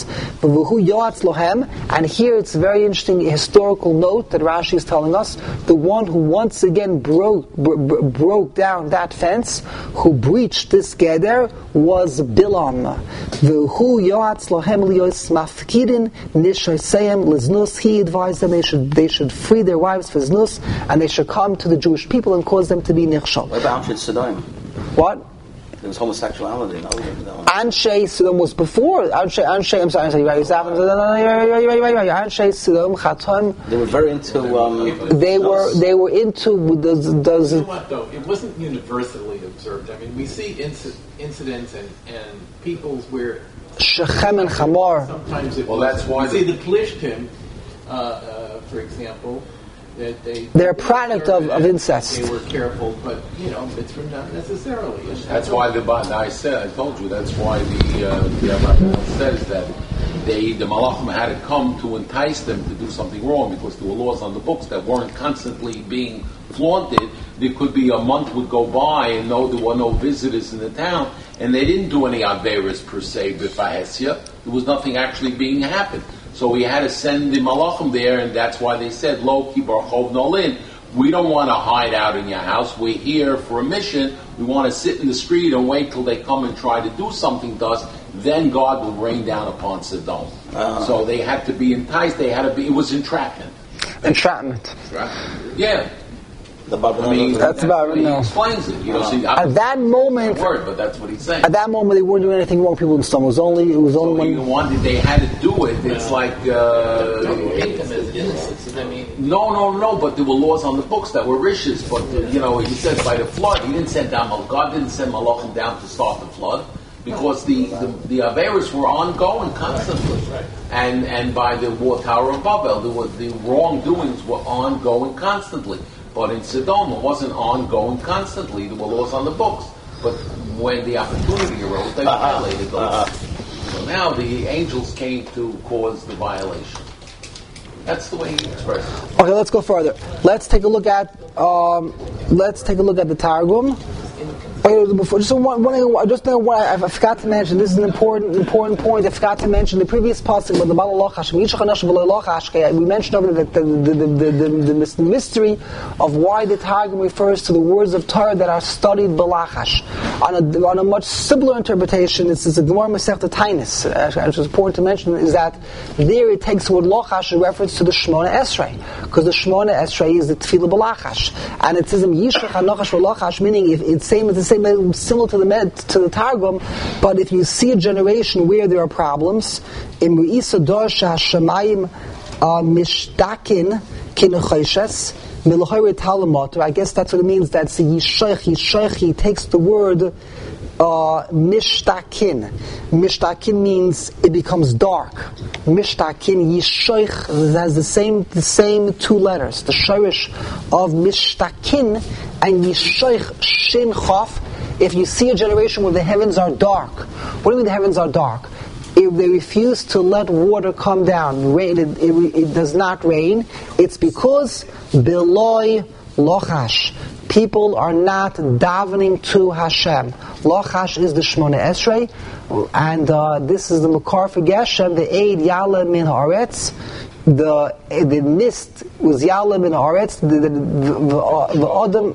[SPEAKER 1] And here it's a very interesting historical note that Rashi is telling us. The one who once again broke down that fence, who breached this Geder, was Bilam. He advised them they should free their wives for znus, and they should come to the Jewish people and cause them to be nichshal.
[SPEAKER 6] What about Amshit Sodom?
[SPEAKER 1] What?
[SPEAKER 6] There was homosexuality. No?
[SPEAKER 1] Anshe Sodom was before. Anshe, I'm sorry. Right. Anshe Sodom Chaton.
[SPEAKER 6] They were very into.
[SPEAKER 1] They were into. Does
[SPEAKER 2] You know what though? It wasn't universally observed. I mean, we see incidents and peoples where
[SPEAKER 1] Shechem and Chamor.
[SPEAKER 2] sometimes it
[SPEAKER 5] Well,
[SPEAKER 2] was.
[SPEAKER 5] that's why
[SPEAKER 2] You see the Plishtim, for example. That
[SPEAKER 1] They're a product of incest.
[SPEAKER 2] They were careful, but mitzvah not necessarily.
[SPEAKER 5] That's why I told you, that's why the Abraham says that the Malachim had to come to entice them to do something wrong, because there were laws on the books that weren't constantly being flaunted. There could be a month would go by and there were no visitors in the town, and they didn't do any Averis per se, B'Fahesia. There was nothing actually being happened. So we had to send the Malachim there, and that's why they said, Lo ki barchov nolin. We don't want to hide out in your house. We're here for a mission. We want to sit in the street and wait till they come and try to do something to us. Then God will rain down upon Sodom. So they had to be enticed. It was entrapment.
[SPEAKER 1] Entrapment.
[SPEAKER 5] Yeah.
[SPEAKER 1] That's about it.
[SPEAKER 5] He
[SPEAKER 1] No.
[SPEAKER 5] explains it. See,
[SPEAKER 1] At that moment,
[SPEAKER 5] word, but that's what he's saying.
[SPEAKER 1] at that moment, they weren't doing anything wrong. People in Sodom. It was only
[SPEAKER 5] So
[SPEAKER 1] when
[SPEAKER 5] they had to do it. It's like no. But there were laws on the books that were rishis. But he said by the flood, he didn't send down. God didn't send Malachim down to start the flood, because the Averis were ongoing constantly, and by the Tower of Babel, the wrongdoings were ongoing constantly. But in Sodom, it wasn't ongoing constantly. There were laws on the books. But when the opportunity arose, they violated those. So now the angels came to cause the violation. That's the way he expressed it.
[SPEAKER 1] Okay, let's go further. Let's take a look at the Targum. Okay, before, I forgot to mention. This is an important point. I forgot to mention the previous pasuk about the Balalochash. We mentioned over that the mystery of why the Targum refers to the words of Torah that are studied balachash. On a much simpler interpretation, this is a Gemara Masechta Tainis. Which is important to mention is that there it takes the word lochash in reference to the Shemona Esrei, because the Shemona Esrei is the Tefillah balachash, and it says Yishach Hanochash V'Lochash, meaning if it's similar to the Targum, but if you see a generation where there are problems, in Re'isa Dor Sha'Shamayim Mishtakin Kinechoshes. I guess that's what it means. That's Yishach. He takes the word Mishtakin. Mishtakin means it becomes dark. Mishtakin, Yishach has the same two letters. The shirish of Mishtakin and Yishach Shin Chaf. If you see a generation where the heavens are dark, what do you mean the heavens are dark? If they refuse to let water come down, it does not rain, it's because Beloi Lochash. People are not davening to Hashem. Lochash is the Shemona Esrei, and this is the Makar for Geshem, the Eid Yala Min Haaretz. The mist was Yala Min Haaretz, the Adam.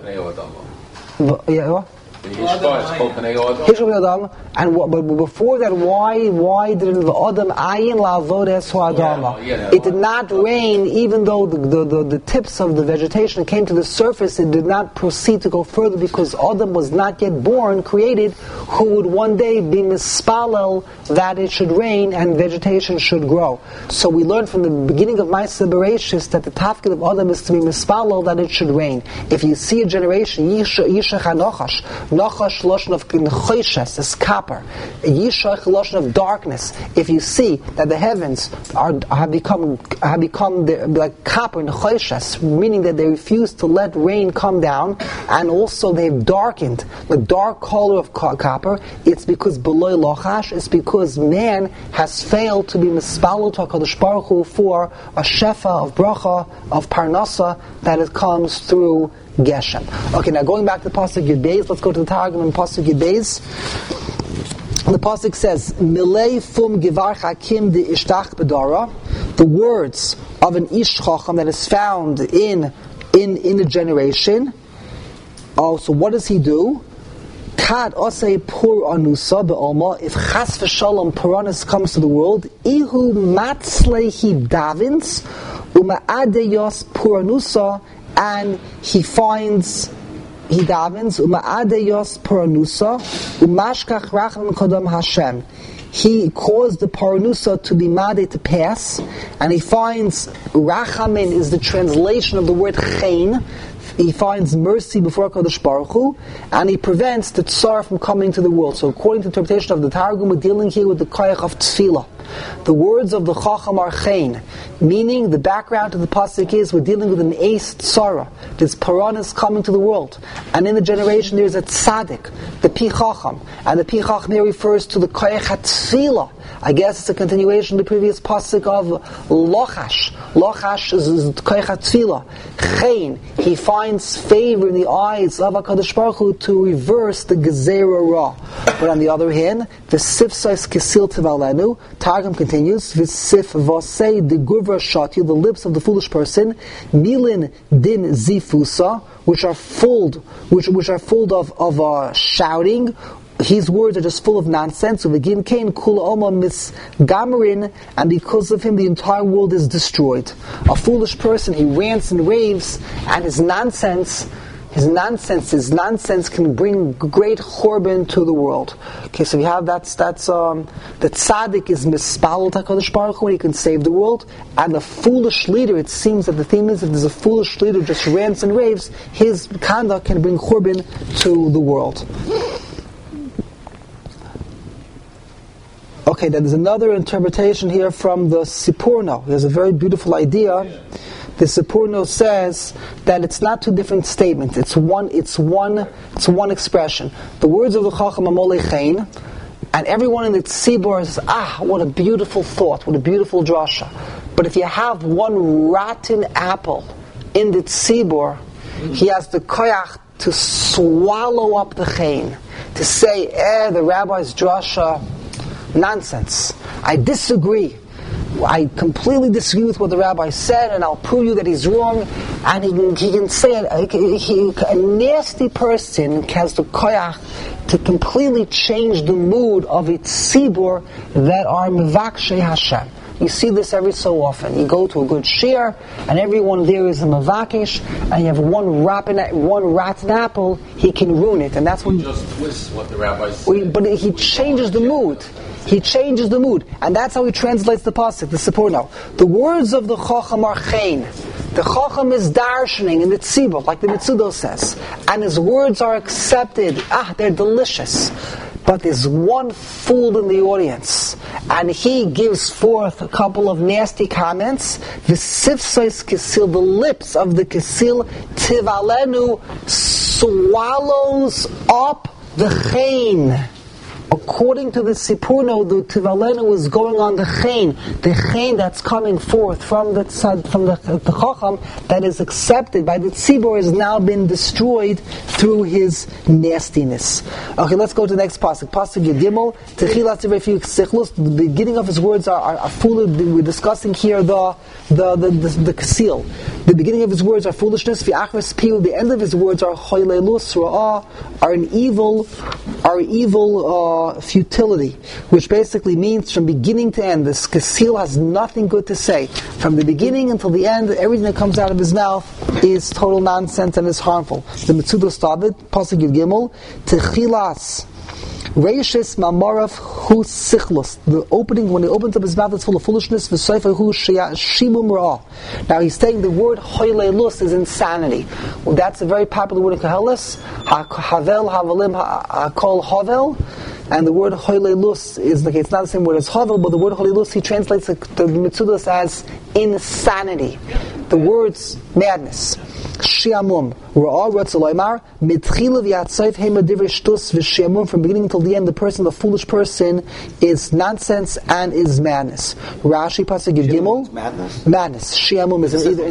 [SPEAKER 1] And but before that, why did the Adam ayin la'avodes ha'adama? It did not rain, even though the tips of the vegetation came to the surface. It did not proceed to go further because Adam was not yet born, created, who would one day be mispalel that it should rain and vegetation should grow. So we learned from the beginning of Ma'aseh Bereshis that the tafkid of Adam is to be mispalel that it should rain. If you see a generation, Yishach HaNochash, Nochash Loshen of Choshes, is copper. Yishach Loshen of darkness. If you see that the heavens have become like copper in Choshes, meaning that they refuse to let rain come down, and also they've darkened the dark color of copper, it's because Beloi Lochash, it's because man has failed to be mispalel to HaKadosh Baruch Hu for a shefa of bracha, of parnasa, that it comes through Geshem. Okay, now going back to the Pasuk Yud Beis, let's go to the Targum in Pasuk Yud Beis. The Pasuk says, Milei fum givar chakim de ishtach bedara, the words of an ish chacham that is found in a generation. Oh, so what does he do? Kad osei pur anusa be'olma, if chas v'shalom puranis comes to the world, ihu matzlehi davins, uma'adeyos puranusa, and he finds he davens, Uma'adeyos paranusa, Umashkach rachamim kodam Hashem. He caused the paranusa to be made to pass, and he finds rachamin is the translation of the word chen. He finds mercy before Kadosh Baruch Hu, and he prevents the tsar from coming to the world. So according to the interpretation of the Targum, we're dealing here with the koyach of tefillah. The words of the Chacham are chen, meaning the background of the pasuk is we're dealing with an ace tzara. This paranas coming to the world, and in the generation there's a tzaddik, the pi chacham, and the pi chacham here refers to the koyach tefillah. I guess it's a continuation of the previous pasuk of lochash. Lochash is koyach tefillah. Chen, he finds favor in the eyes of HaKadosh Baruch Hu to reverse the gezerah ra. But on the other hand, the sifsais kesil tivalenu. Targum continues, V'sif v'asei de guvra shati, the lips of the foolish person, milin din zifusa, which are full of shouting. His words are just full of nonsense. Uvegin kain kula oma misgamarin, and because of him the entire world is destroyed. A foolish person, he rants and raves, and his nonsense can bring great churban to the world. Okay, so we have the tzaddik is mispalel HaKadosh Baruch Hu, and he can save the world, and the foolish leader, it seems that the theme is that there's a foolish leader just rants and raves, his conduct can bring churban to the world. Okay, then there's another interpretation here from the Sipurno. There's a very beautiful idea. The Sipurno says that it's not two different statements. It's one expression. The words of the Chacham Amolei Chen, and everyone in the Tzibur says, what a beautiful thought, what a beautiful drasha. But if you have one rotten apple in the Tzibur, he has the koyach to swallow up the Chen, to say, the rabbi's drasha, nonsense. I disagree. I completely disagree with what the rabbi said, and I'll prove you that he's wrong. And he can say it. A nasty person has the koyach to completely change the mood of its tzibur that are mevakshay Hashem. You see this every so often. You go to a good shir, and everyone there is a mevakish, and you have one rotten apple, he can ruin it. And that's when
[SPEAKER 5] he just twists what the rabbi said.
[SPEAKER 1] But he changes the mood. He changes the mood. And that's how he translates the pasuk, the Sipurno. The words of the Chacham are chen. The Chacham is darshaning in the tzibur, like the Mitzudo says. And his words are accepted. They're delicious. But there's one fool in the audience, and he gives forth a couple of nasty comments. The sifsais kesil, the lips of the kesil, tivalenu, swallows up the chen. According to the Sipurno, the Tivalenu is going on the chen that's coming forth from the Chacham that is accepted by the Tzibur has now been destroyed through his nastiness. Okay, let's go to the next pasuk. Pasuk Yedimel, Techilas Tivrefiu Ksichlus. The beginning of his words are foolish. We're discussing here the Kasil. The beginning of his words are foolishness. V'achves Piu. The end of his words are Choylelus Ra'ah, are evil futility, which basically means from beginning to end, this Kasil has nothing good to say. From the beginning until the end, everything that comes out of his mouth is total nonsense and is harmful. The Mitzudo started, Pasuk Yud Gimel, Techilas Reishis Mamarav Hu Sichlus. The opening, when he opens up his mouth, it's full of foolishness. V'soifa Hu Shimum Ra'ah. Now he's saying the word Hoylelus is insanity. Well, that's a very popular word in Koheles. Havel Havalim Hakol Havel. And the word Hoylelus is like, it's not the same word as Havel, but the word Hoylelus he translates the Mitzudos as insanity. The words madness. Shiamum. Ra'ah Ratzaloymar. Mitchila v'yatzayv hema divrei shtus v'shiamum. From beginning until the end, the foolish person is nonsense and is madness. Rashi Pasuk Yud Gimel. Madness. Shiamum is either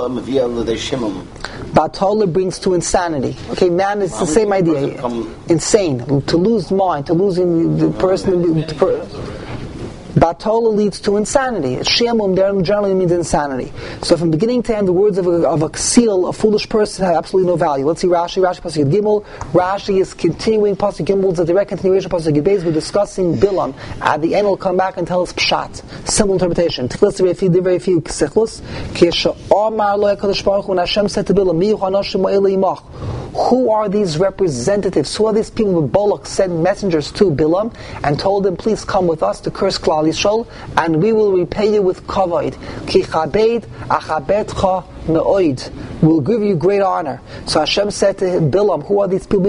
[SPEAKER 1] Batala brings to insanity. Okay, madness is the same idea. Insane. To lose mind. To losing the person. Batola leads to insanity. Shiamum generally means insanity. So from beginning to end, the words of a ksil, a foolish person, have absolutely no value. Let's see Rashi Pasuk Yud Gimel. Rashi is continuing Pasuk Gimel. It's a direct continuation of Pasuk Yud Beis. We're discussing Bilam. At the end, he'll come back and tell us Pshat. Simple interpretation. When Hashem said to Bilam, Who are these representatives? Who are these people who Balak sent messengers to Bilam and told him, please come with us to curse Klal Yisrael, and we will repay you with kavod. Ki chabed achabetcha me'oid. We'll give you great honor. So Hashem said to Bilam, who are these people?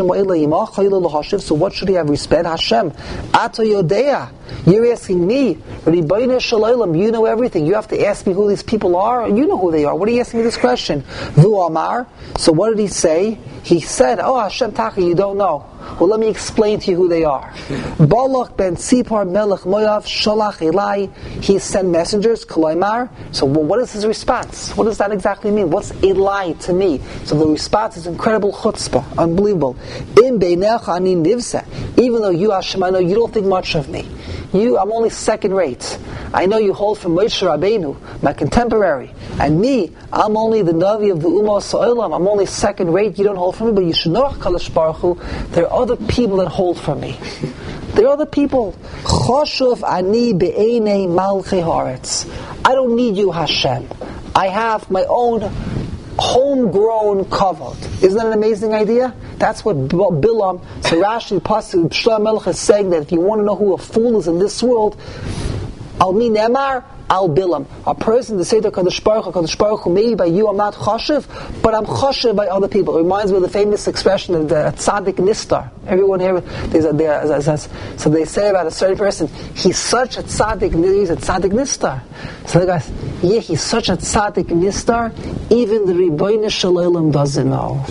[SPEAKER 1] So what should he have respect? Hashem, Ato Yodea. You're asking me, Ribono Shel Olam, you know everything. You have to ask me who these people are. You know who they are. What are you asking me this question? Vu Amar. So what did he say? He said, oh Hashem Taka, you don't know. Well, let me explain to you who they are. Balak ben Sipar Melech Moav Shalach Elai. He sent messengers, Kolaimar. So what is his response? What does that exactly mean? What's Elai to me? So the response is incredible chutzpah, unbelievable. Im beinecha ani nivse. Even though you, Hashem, I know you don't think much of me. I'm only second rate. I know you hold from Moshe Rabbeinu, my contemporary. And me, I'm only the Navi of the Umos Ha'olam. I'm only second rate. You don't hold from me. But you should know, HaKadosh Baruch Hu, there are other people that hold from me. There are other people. Choshuv ani be'enei malchei haaretz. I don't need you, Hashem. I have my own homegrown kavod. Isn't that an amazing idea? That's what Bilam, so Rashi, Pasuk, Shlomo Melech is saying that if you want to know who a fool is in this world, Al mi nemar, Al Bilam. A person to say to HaKadosh Baruch Hu, maybe by you I'm not choshev, but I'm choshev by other people. It reminds me of the famous expression of the tzaddik nistar. Everyone here, so they say about a certain person, he's such a tzaddik nistar. So the guy says, yeah, he's such a tzaddik nistar, even the Ribono Shel Olam doesn't know.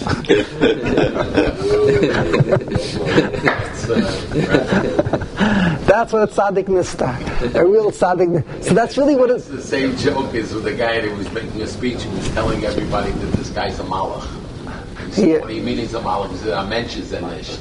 [SPEAKER 1] That's what a tzaddik nistar. A real tzaddik. So that's really what it's.
[SPEAKER 5] The same joke is with the guy that was making a speech and was telling everybody that this guy's a malach. So what do you mean he's a malach? He said, Mensch is a nish.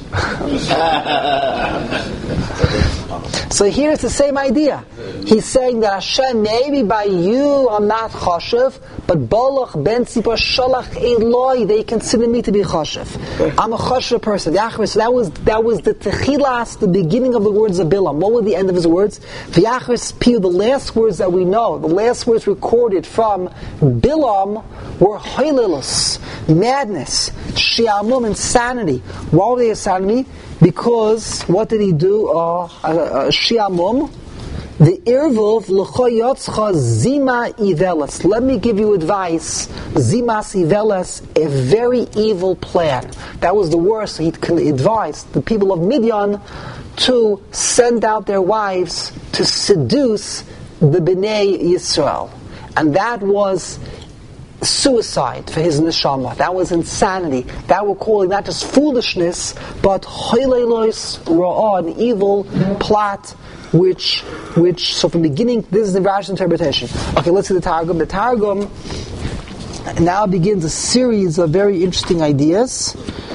[SPEAKER 1] So here it's the same idea. He's saying that Hashem, maybe by you I'm not choshev, but Balak ben Sipar Shalach Eloi, they consider me to be choshev. I'm a choshev person. So that was the techilas, the beginning of the words of Bilam. What was the end of his words? V'yachris piu, the last words that we know, the last words recorded from Bilam were hoylilus, madness, shiamum, insanity. Why were they insanity? Because what did he do? Shiamum, the irvov l'choyotzcha zima iveles. Let me give you advice. Zimas iveles, a very evil plan. That was the worst. He advised the people of Midian to send out their wives to seduce the Bnei Yisrael, and that was suicide for his neshama. That was insanity. That we're calling not just foolishness, but hoilelos ra'ah, an evil plot, which, so from the beginning, this is the Rashi's interpretation. Okay, let's see the Targum. The Targum now begins a series of very interesting ideas.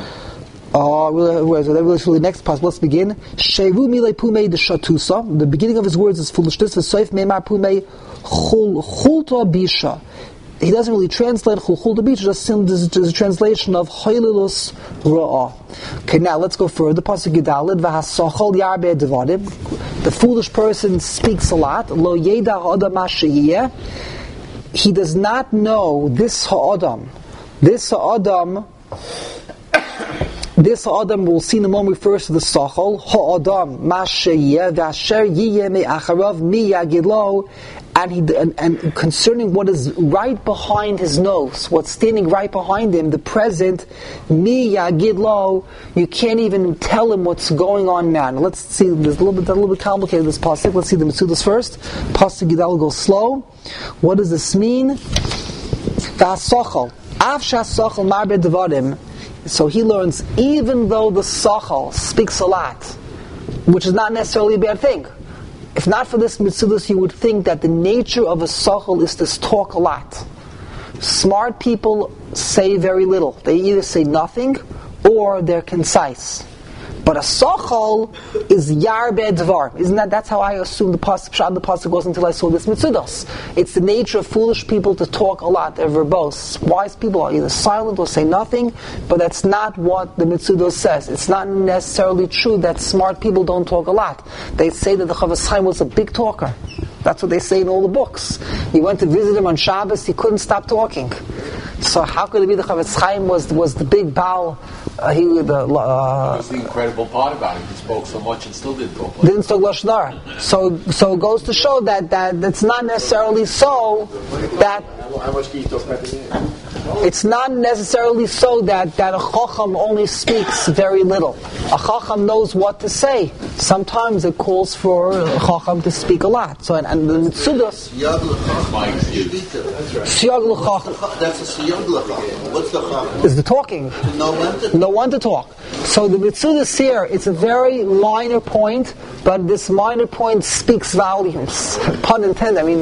[SPEAKER 1] The next part, let's begin. Shevu milei pumei de shatusa. The beginning of his words is foolishness. V'soif meimar pumei chulta bisha. He doesn't really translate chulta bisha, just a translation of hoylilus ra'ah. Okay, now let's go further. Pasuk Yudalid v'hasachol yarbe devarim. The foolish person speaks a lot. Lo yeda ha'adam ma'sheyeh. He does not know this ha'adam. This ha'adam we'll see in a moment refers to the Sachol, Ha'adam, Mashayeh, Vasher Yiyeh Me'acharav, Mi Yagilo, and concerning what is right behind his nose, what's standing right behind him, the present, Mi Yagilo, you can't even tell him what's going on now. Now let's see, there's a little bit complicated, this pasuk. Let's see the Metzudas first. Pasuk Gidal goes slow. What does this mean? V'asachol, Av Shasachol Marbe Devarim. So he learns, even though the Sachal speaks a lot, which is not necessarily a bad thing. If not for this Metzudas, you would think that the nature of a Sachal is to talk a lot. Smart people say very little. They either say nothing, or they're concise. But a Sachal is Yarbe Dvar. Isn't that's how I assume the pasuk goes until I saw this Metzudas. It's the nature of foolish people to talk a lot. They're verbose. Wise people are either silent or say nothing, but that's not what the Metzudas says. It's not necessarily true that smart people don't talk a lot. They say that the Chafetz Chaim was a big talker. That's what they say in all the books. He went to visit him on Shabbos, he couldn't stop talking. So how could it be the Chavetz Chaim was the big Baal?
[SPEAKER 5] That was the incredible part about him. He spoke so much and still didn't talk.
[SPEAKER 1] Didn't talk Lashon Hara. So it goes to show that it's not necessarily so that.
[SPEAKER 7] How much can you talk about the name?
[SPEAKER 1] It's not necessarily so that a Chacham only speaks very little. A Chacham knows what to say. Sometimes it calls for a Chacham to speak a lot. So and the Mitzudas. Siyag l'Chacham.
[SPEAKER 3] That's a siyag l'Chacham. What's the Chacham?
[SPEAKER 1] Is the talking. Know when to talk. So the Mitzudas here, it's a very minor point, but this minor point speaks volumes. Pun intended. I mean,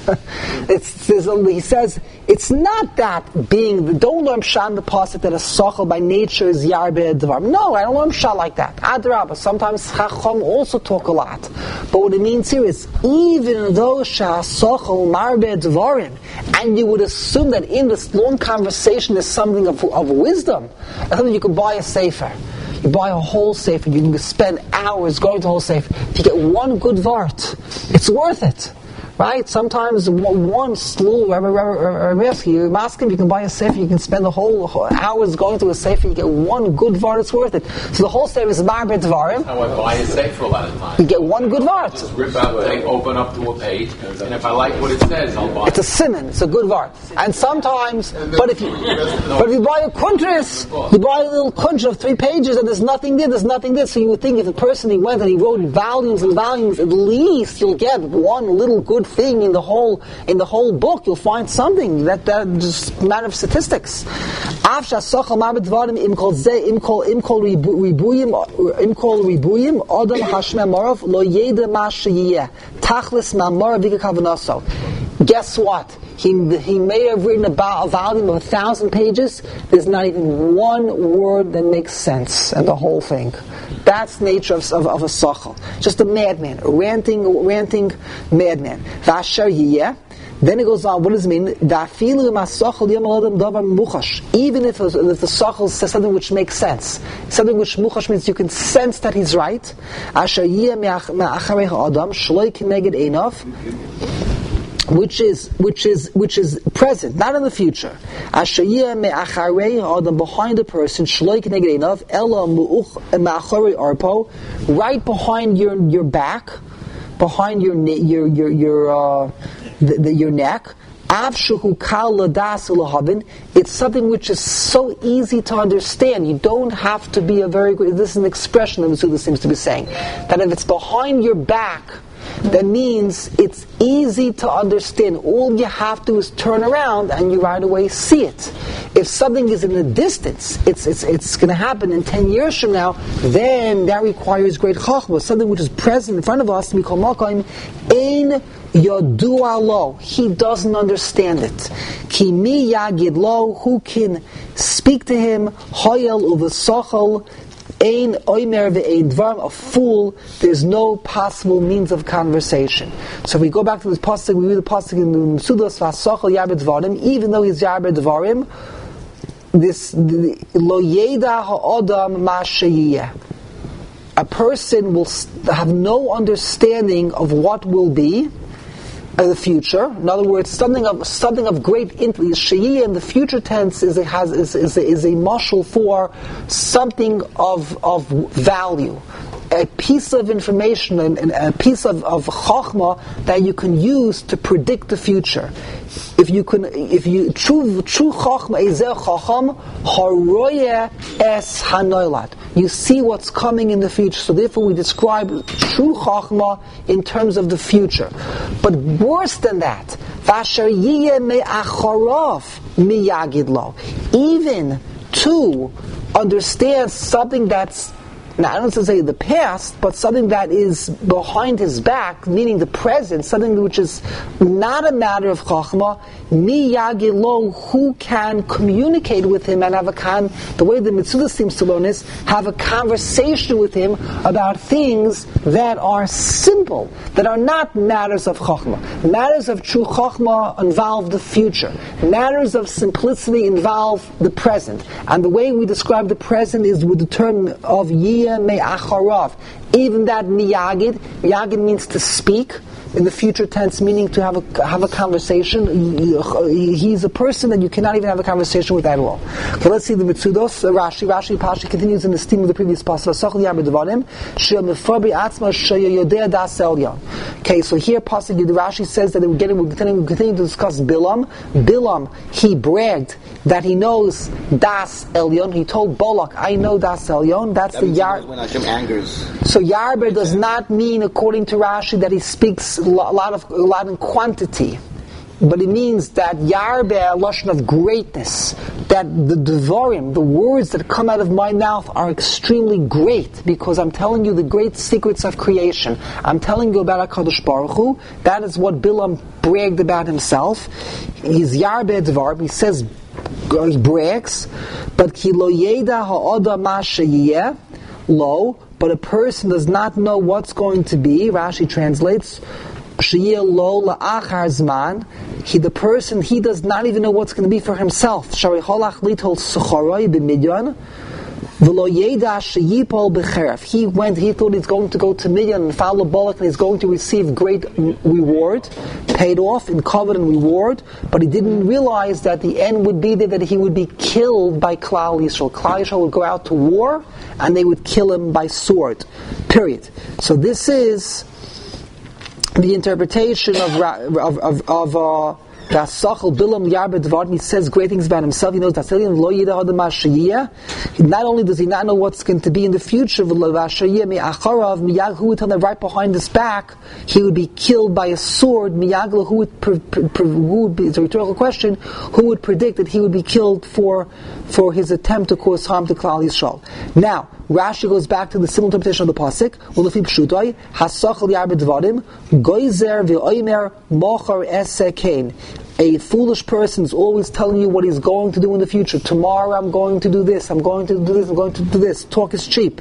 [SPEAKER 1] he says it's not that don't learn Pshat in the pasuk that a sochel by nature is yarbe dvar. No, I don't learn Pshat like that. Adrabah. Sometimes Chacham also talk a lot, but what it means here is even though sochel marbe dvarim, and you would assume that in this long conversation there's something of wisdom. Something you could buy a sefer. You buy a whole sefer. You can spend hours going to the whole sefer. If you get one good vart, it's worth it. Right? Sometimes one slew, you ask him, you can buy a sefer, you can spend the whole hours going to a sefer, you get one good vart, it's worth it. So the whole sefer is marbe dvarim.
[SPEAKER 5] How I buy a sefer a lot of times.
[SPEAKER 1] You get one good vart.
[SPEAKER 5] Just rip out, open up to a page, and if I like what it says, I'll buy it.
[SPEAKER 1] It's a siman, it's a good vart. And sometimes, but if you buy a kuntris, you buy a little kuntra of 3 pages and there's nothing there. So you would think if a person he went and he wrote volumes and volumes, at least you'll get one little good thing in the whole book. You'll find something that just a matter of statistics. After sochel marbe dvarim im kol ribuyim adam hashmeh morav lo yeda ma sheyeh tachlis ma morav v'ka kavanaso. Guess what? He may have written a volume of 1,000 pages. There's not even one word that makes sense in the whole thing. That's the nature of a sochel. Just a madman, a ranting madman. Vasher yiyeh. Then it goes on, what does it mean? Even if the sochel says something which makes sense, something which muchash means you can sense that he's right, which is present, not in the future. Behind the person, right behind your back, behind your neck. It's something which is so easy to understand. You don't have to be a very good. This is an expression that Masuda seems to be saying, that if it's behind your back, that means it's easy to understand. All you have to do is turn around and you right away see it. If something is in the distance, it's going to happen in 10 years from now, then that requires great chachma. Something which is present in front of us, mikol makom, ein yodua lo. He doesn't understand it. Ki mi yagid lo, who can speak to him, hoyel uvesochel, ein oimer ve'ein dvarim, a fool, there's no possible means of conversation. So if we go back to this pasuk, we read the pasuk in the Sudas v'asochel yarbe dvarim, even though he's yarbe dvarim, this lo yeda ha'odam ma sheyeh. A person will have no understanding of what will be in the future. In other words, something of great interest. Sheyeh in the future tense is a mashal for something of value, a piece of information and a piece of chachma that you can use to predict the future. If you true chachma ezer chacham haroye es hanoilad. You see what's coming in the future. So therefore, we describe true chachma in terms of the future. But worse than that, vasher yiyeh me'acharav miyagid lo. Even to understand something that's, now I don't want to say the past, but something that is behind his back, meaning the present, something which is not a matter of chachma, mi yagid lo, who can communicate with him and have the way the Mitzuda seems to learn is, have a conversation with him about things that are simple, that are not matters of chachma. Matters of true chachma involve the future. Matters of simplicity involve the present. And the way we describe the present is with the term of yiyeh me'acharav. Even that miyagid means to speak. in the future tense, meaning to have a conversation. He's a person that you cannot even have a conversation with at all. Okay, let's see the Mitzudos. Rashi Pashi continues in the theme of the previous pasuk. Okay, so here pasuk Rashi says that we're continuing to discuss Bilam. Bilam, he bragged that he knows Das Elyon. He told Balak, I know Das Elyon. That's the Yar.
[SPEAKER 6] When Hashem angers.
[SPEAKER 1] So Yarber does not mean, according to Rashi, that he speaks a lot in quantity. But it means that Yarbe, a lashon of greatness, that the devarim, the words that come out of my mouth are extremely great, because I'm telling you the great secrets of creation. I'm telling you about HaKadosh Baruch Hu. That is what Bilam bragged about himself. He's Yarbe devarim. He says, he brags, but ki lo yeda ha'oda ma sheyeh lo, but a person does not know what's going to be. Rashi translates, sheyeh lo la'achar zman. The person, he does not even know what's going to be for himself. Shari holach litol sucharoi b'midyan. V'lo yeda sheyipol b'cheref. He thought he's going to go to Midian and follow Balak and he's going to receive great reward, paid off in covenant and reward, but he didn't realize that the end would be that he would be killed by Klal Yisrael. Klal Yisrael would go out to war and they would kill him by sword. Period. So this is the interpretation of Dasachal Bilam Yarbe Dvarim. He says great things about himself. He knows that not only does he not know what's going to be in the future, who would tell that right behind his back he would be killed by a sword. It's a rhetorical question. Who would predict that he would be killed for his attempt to cause harm to Klal Yisrael? Now, Rashi goes back to the simple interpretation of the pasuk. Ulefi pshutai hasachal yarbe dvarim goizer v'oimer mochar esekain. A foolish person is always telling you what he's going to do in the future. Tomorrow I'm going to do this. I'm going to do this. I'm going to do this. Talk is cheap.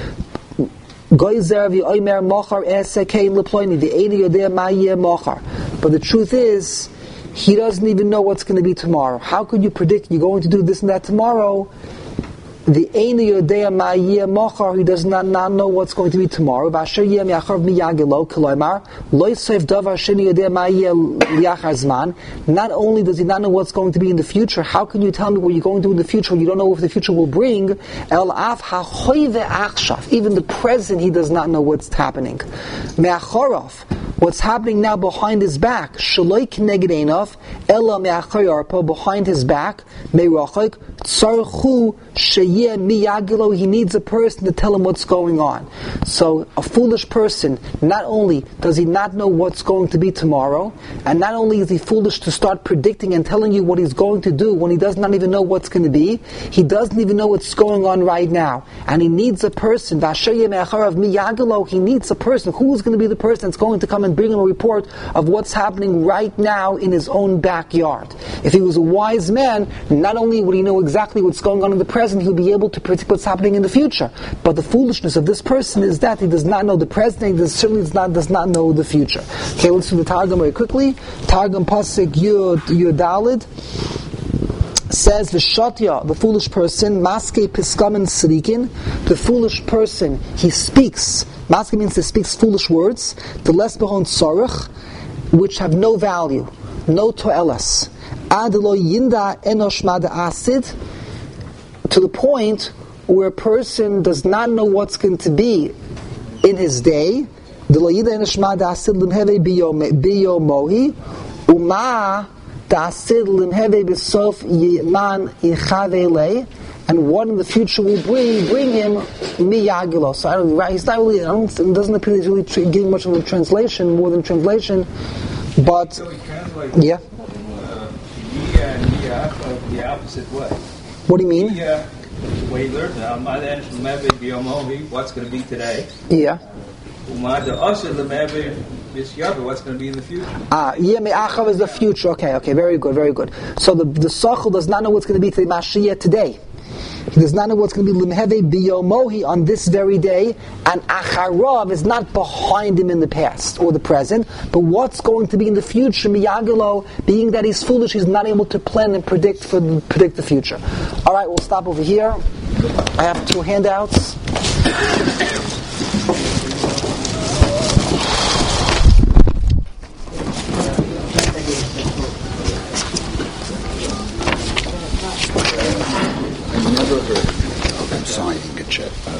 [SPEAKER 1] Goizer v'oimer mochar esekain leploini v'eini yodeh ma yeh mochar. But the truth is, he doesn't even know what's going to be tomorrow. How could you predict you're going to do this and that tomorrow? The Einu Yodea Ma'yeh Mochar, he does not know what's going to be tomorrow. V'asher yeh mi'achar miyagelo, k'loimar, lo yisayv davar sheni Yodea Ma'yeh li'achar zman. Not only does he not know what's going to be in the future, how can you tell me what you're going to do in the future when you don't know what the future will bring? El af ha'choyve achshav. Even the present, he does not know what's happening. Me'achorov, what's happening now behind his back. Shaloi k'neged einav, ela me'achar yarpo, behind his back. Me'rachok, tzarchu sheyeh miyagilo, he needs a person to tell him what's going on. So a foolish person, not only does he not know what's going to be tomorrow, and not only is he foolish to start predicting and telling you what he's going to do when he does not even know what's going to be, he doesn't even know what's going on right now. And he needs a person, he needs a person. Who is going to be the person that's going to come and bring him a report of what's happening right now in his own backyard? If he was a wise man, not only would he know exactly what's going on in the present, he would be able to predict what's happening in the future. But the foolishness of this person is that he does not know the present, he certainly does not know the future. Okay, let's do the Targum very quickly. Targum Pasuk Yudalid says, V'shatya, the foolish person, Maske Piskamen Srikin, the foolish person, he speaks, Maske means he speaks foolish words, the Les Behon Tzorach, which have no value, no to'elas. Adelo Yinda Enosh Mada Asid, to the point where a person does not know what's going to be in his day. And one in the future will bring him miyagilo. So it doesn't appear he's really giving much of a translation, more than translation. But
[SPEAKER 8] so he translates
[SPEAKER 1] yeah.
[SPEAKER 8] The opposite way.
[SPEAKER 1] What do you mean?
[SPEAKER 8] The way he learned now, what's going to be today?
[SPEAKER 1] Yeah.
[SPEAKER 8] What's going to be in the future?
[SPEAKER 1] Me'achav is the future. Okay, very good. So the Sachel does not know what's going to be today, Mashiach today. He does not know what's going to be Limheve Biyomohi on this very day, and Acharav is not behind him in the past or the present, but what's going to be in the future, Miyagelo, being that he's foolish, he's not able to plan and predict the future. Alright, we'll stop over here. I have 2 handouts.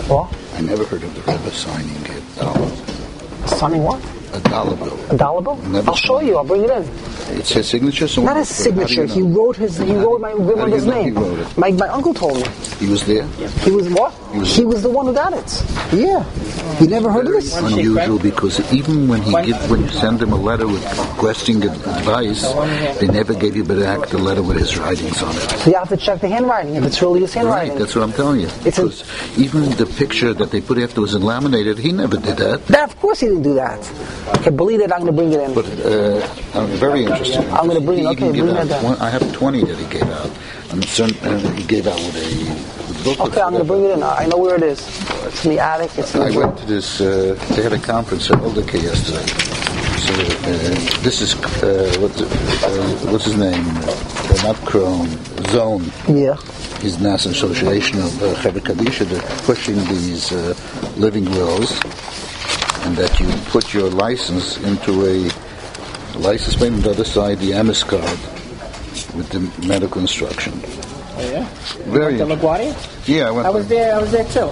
[SPEAKER 1] What?
[SPEAKER 9] I never heard of the Rebbe signing it.
[SPEAKER 1] Signing what?
[SPEAKER 9] A dollar bill.
[SPEAKER 1] A dollar bill?
[SPEAKER 9] Never
[SPEAKER 1] I'll show
[SPEAKER 9] signed
[SPEAKER 1] you. I'll bring it in.
[SPEAKER 9] It's his signature?
[SPEAKER 1] Not his signature. He wrote my grandmother's
[SPEAKER 9] know he
[SPEAKER 1] name.
[SPEAKER 9] wrote it?
[SPEAKER 1] My uncle told me.
[SPEAKER 9] He was there?
[SPEAKER 1] He was what? He was the one who got it. Yeah. You never heard of this?
[SPEAKER 9] Unusual, because even when you send him a letter requesting advice, they never gave you back the letter with his writings on it.
[SPEAKER 1] So you have to check the handwriting, if it's really his handwriting.
[SPEAKER 9] Right, that's what I'm telling you. Because even the picture that they put afterwards and laminated, he never did that.
[SPEAKER 1] Of course he didn't do that. Okay, believe it, I'm going to bring it in.
[SPEAKER 9] But I'm very interested.
[SPEAKER 1] I'm going to bring it. Okay, bring that down.
[SPEAKER 9] I have 20 that he gave out. He gave out with a book.
[SPEAKER 1] Okay, I'm going to bring it in. I know where it is. It's in the attic. It's in the
[SPEAKER 9] I went to this, they had a conference at Oldeke yesterday. So this is, what's his name? Not Crone, Zone.
[SPEAKER 1] Yeah.
[SPEAKER 9] He's the National Association of Chevra Kadisha. They're pushing these living wills, and that you put your license into a license plate on the other side, the MS card, with the medical instruction.
[SPEAKER 4] Oh, yeah?
[SPEAKER 9] Very
[SPEAKER 4] The LaGuardia?
[SPEAKER 9] Yeah, I went.
[SPEAKER 4] I was there too.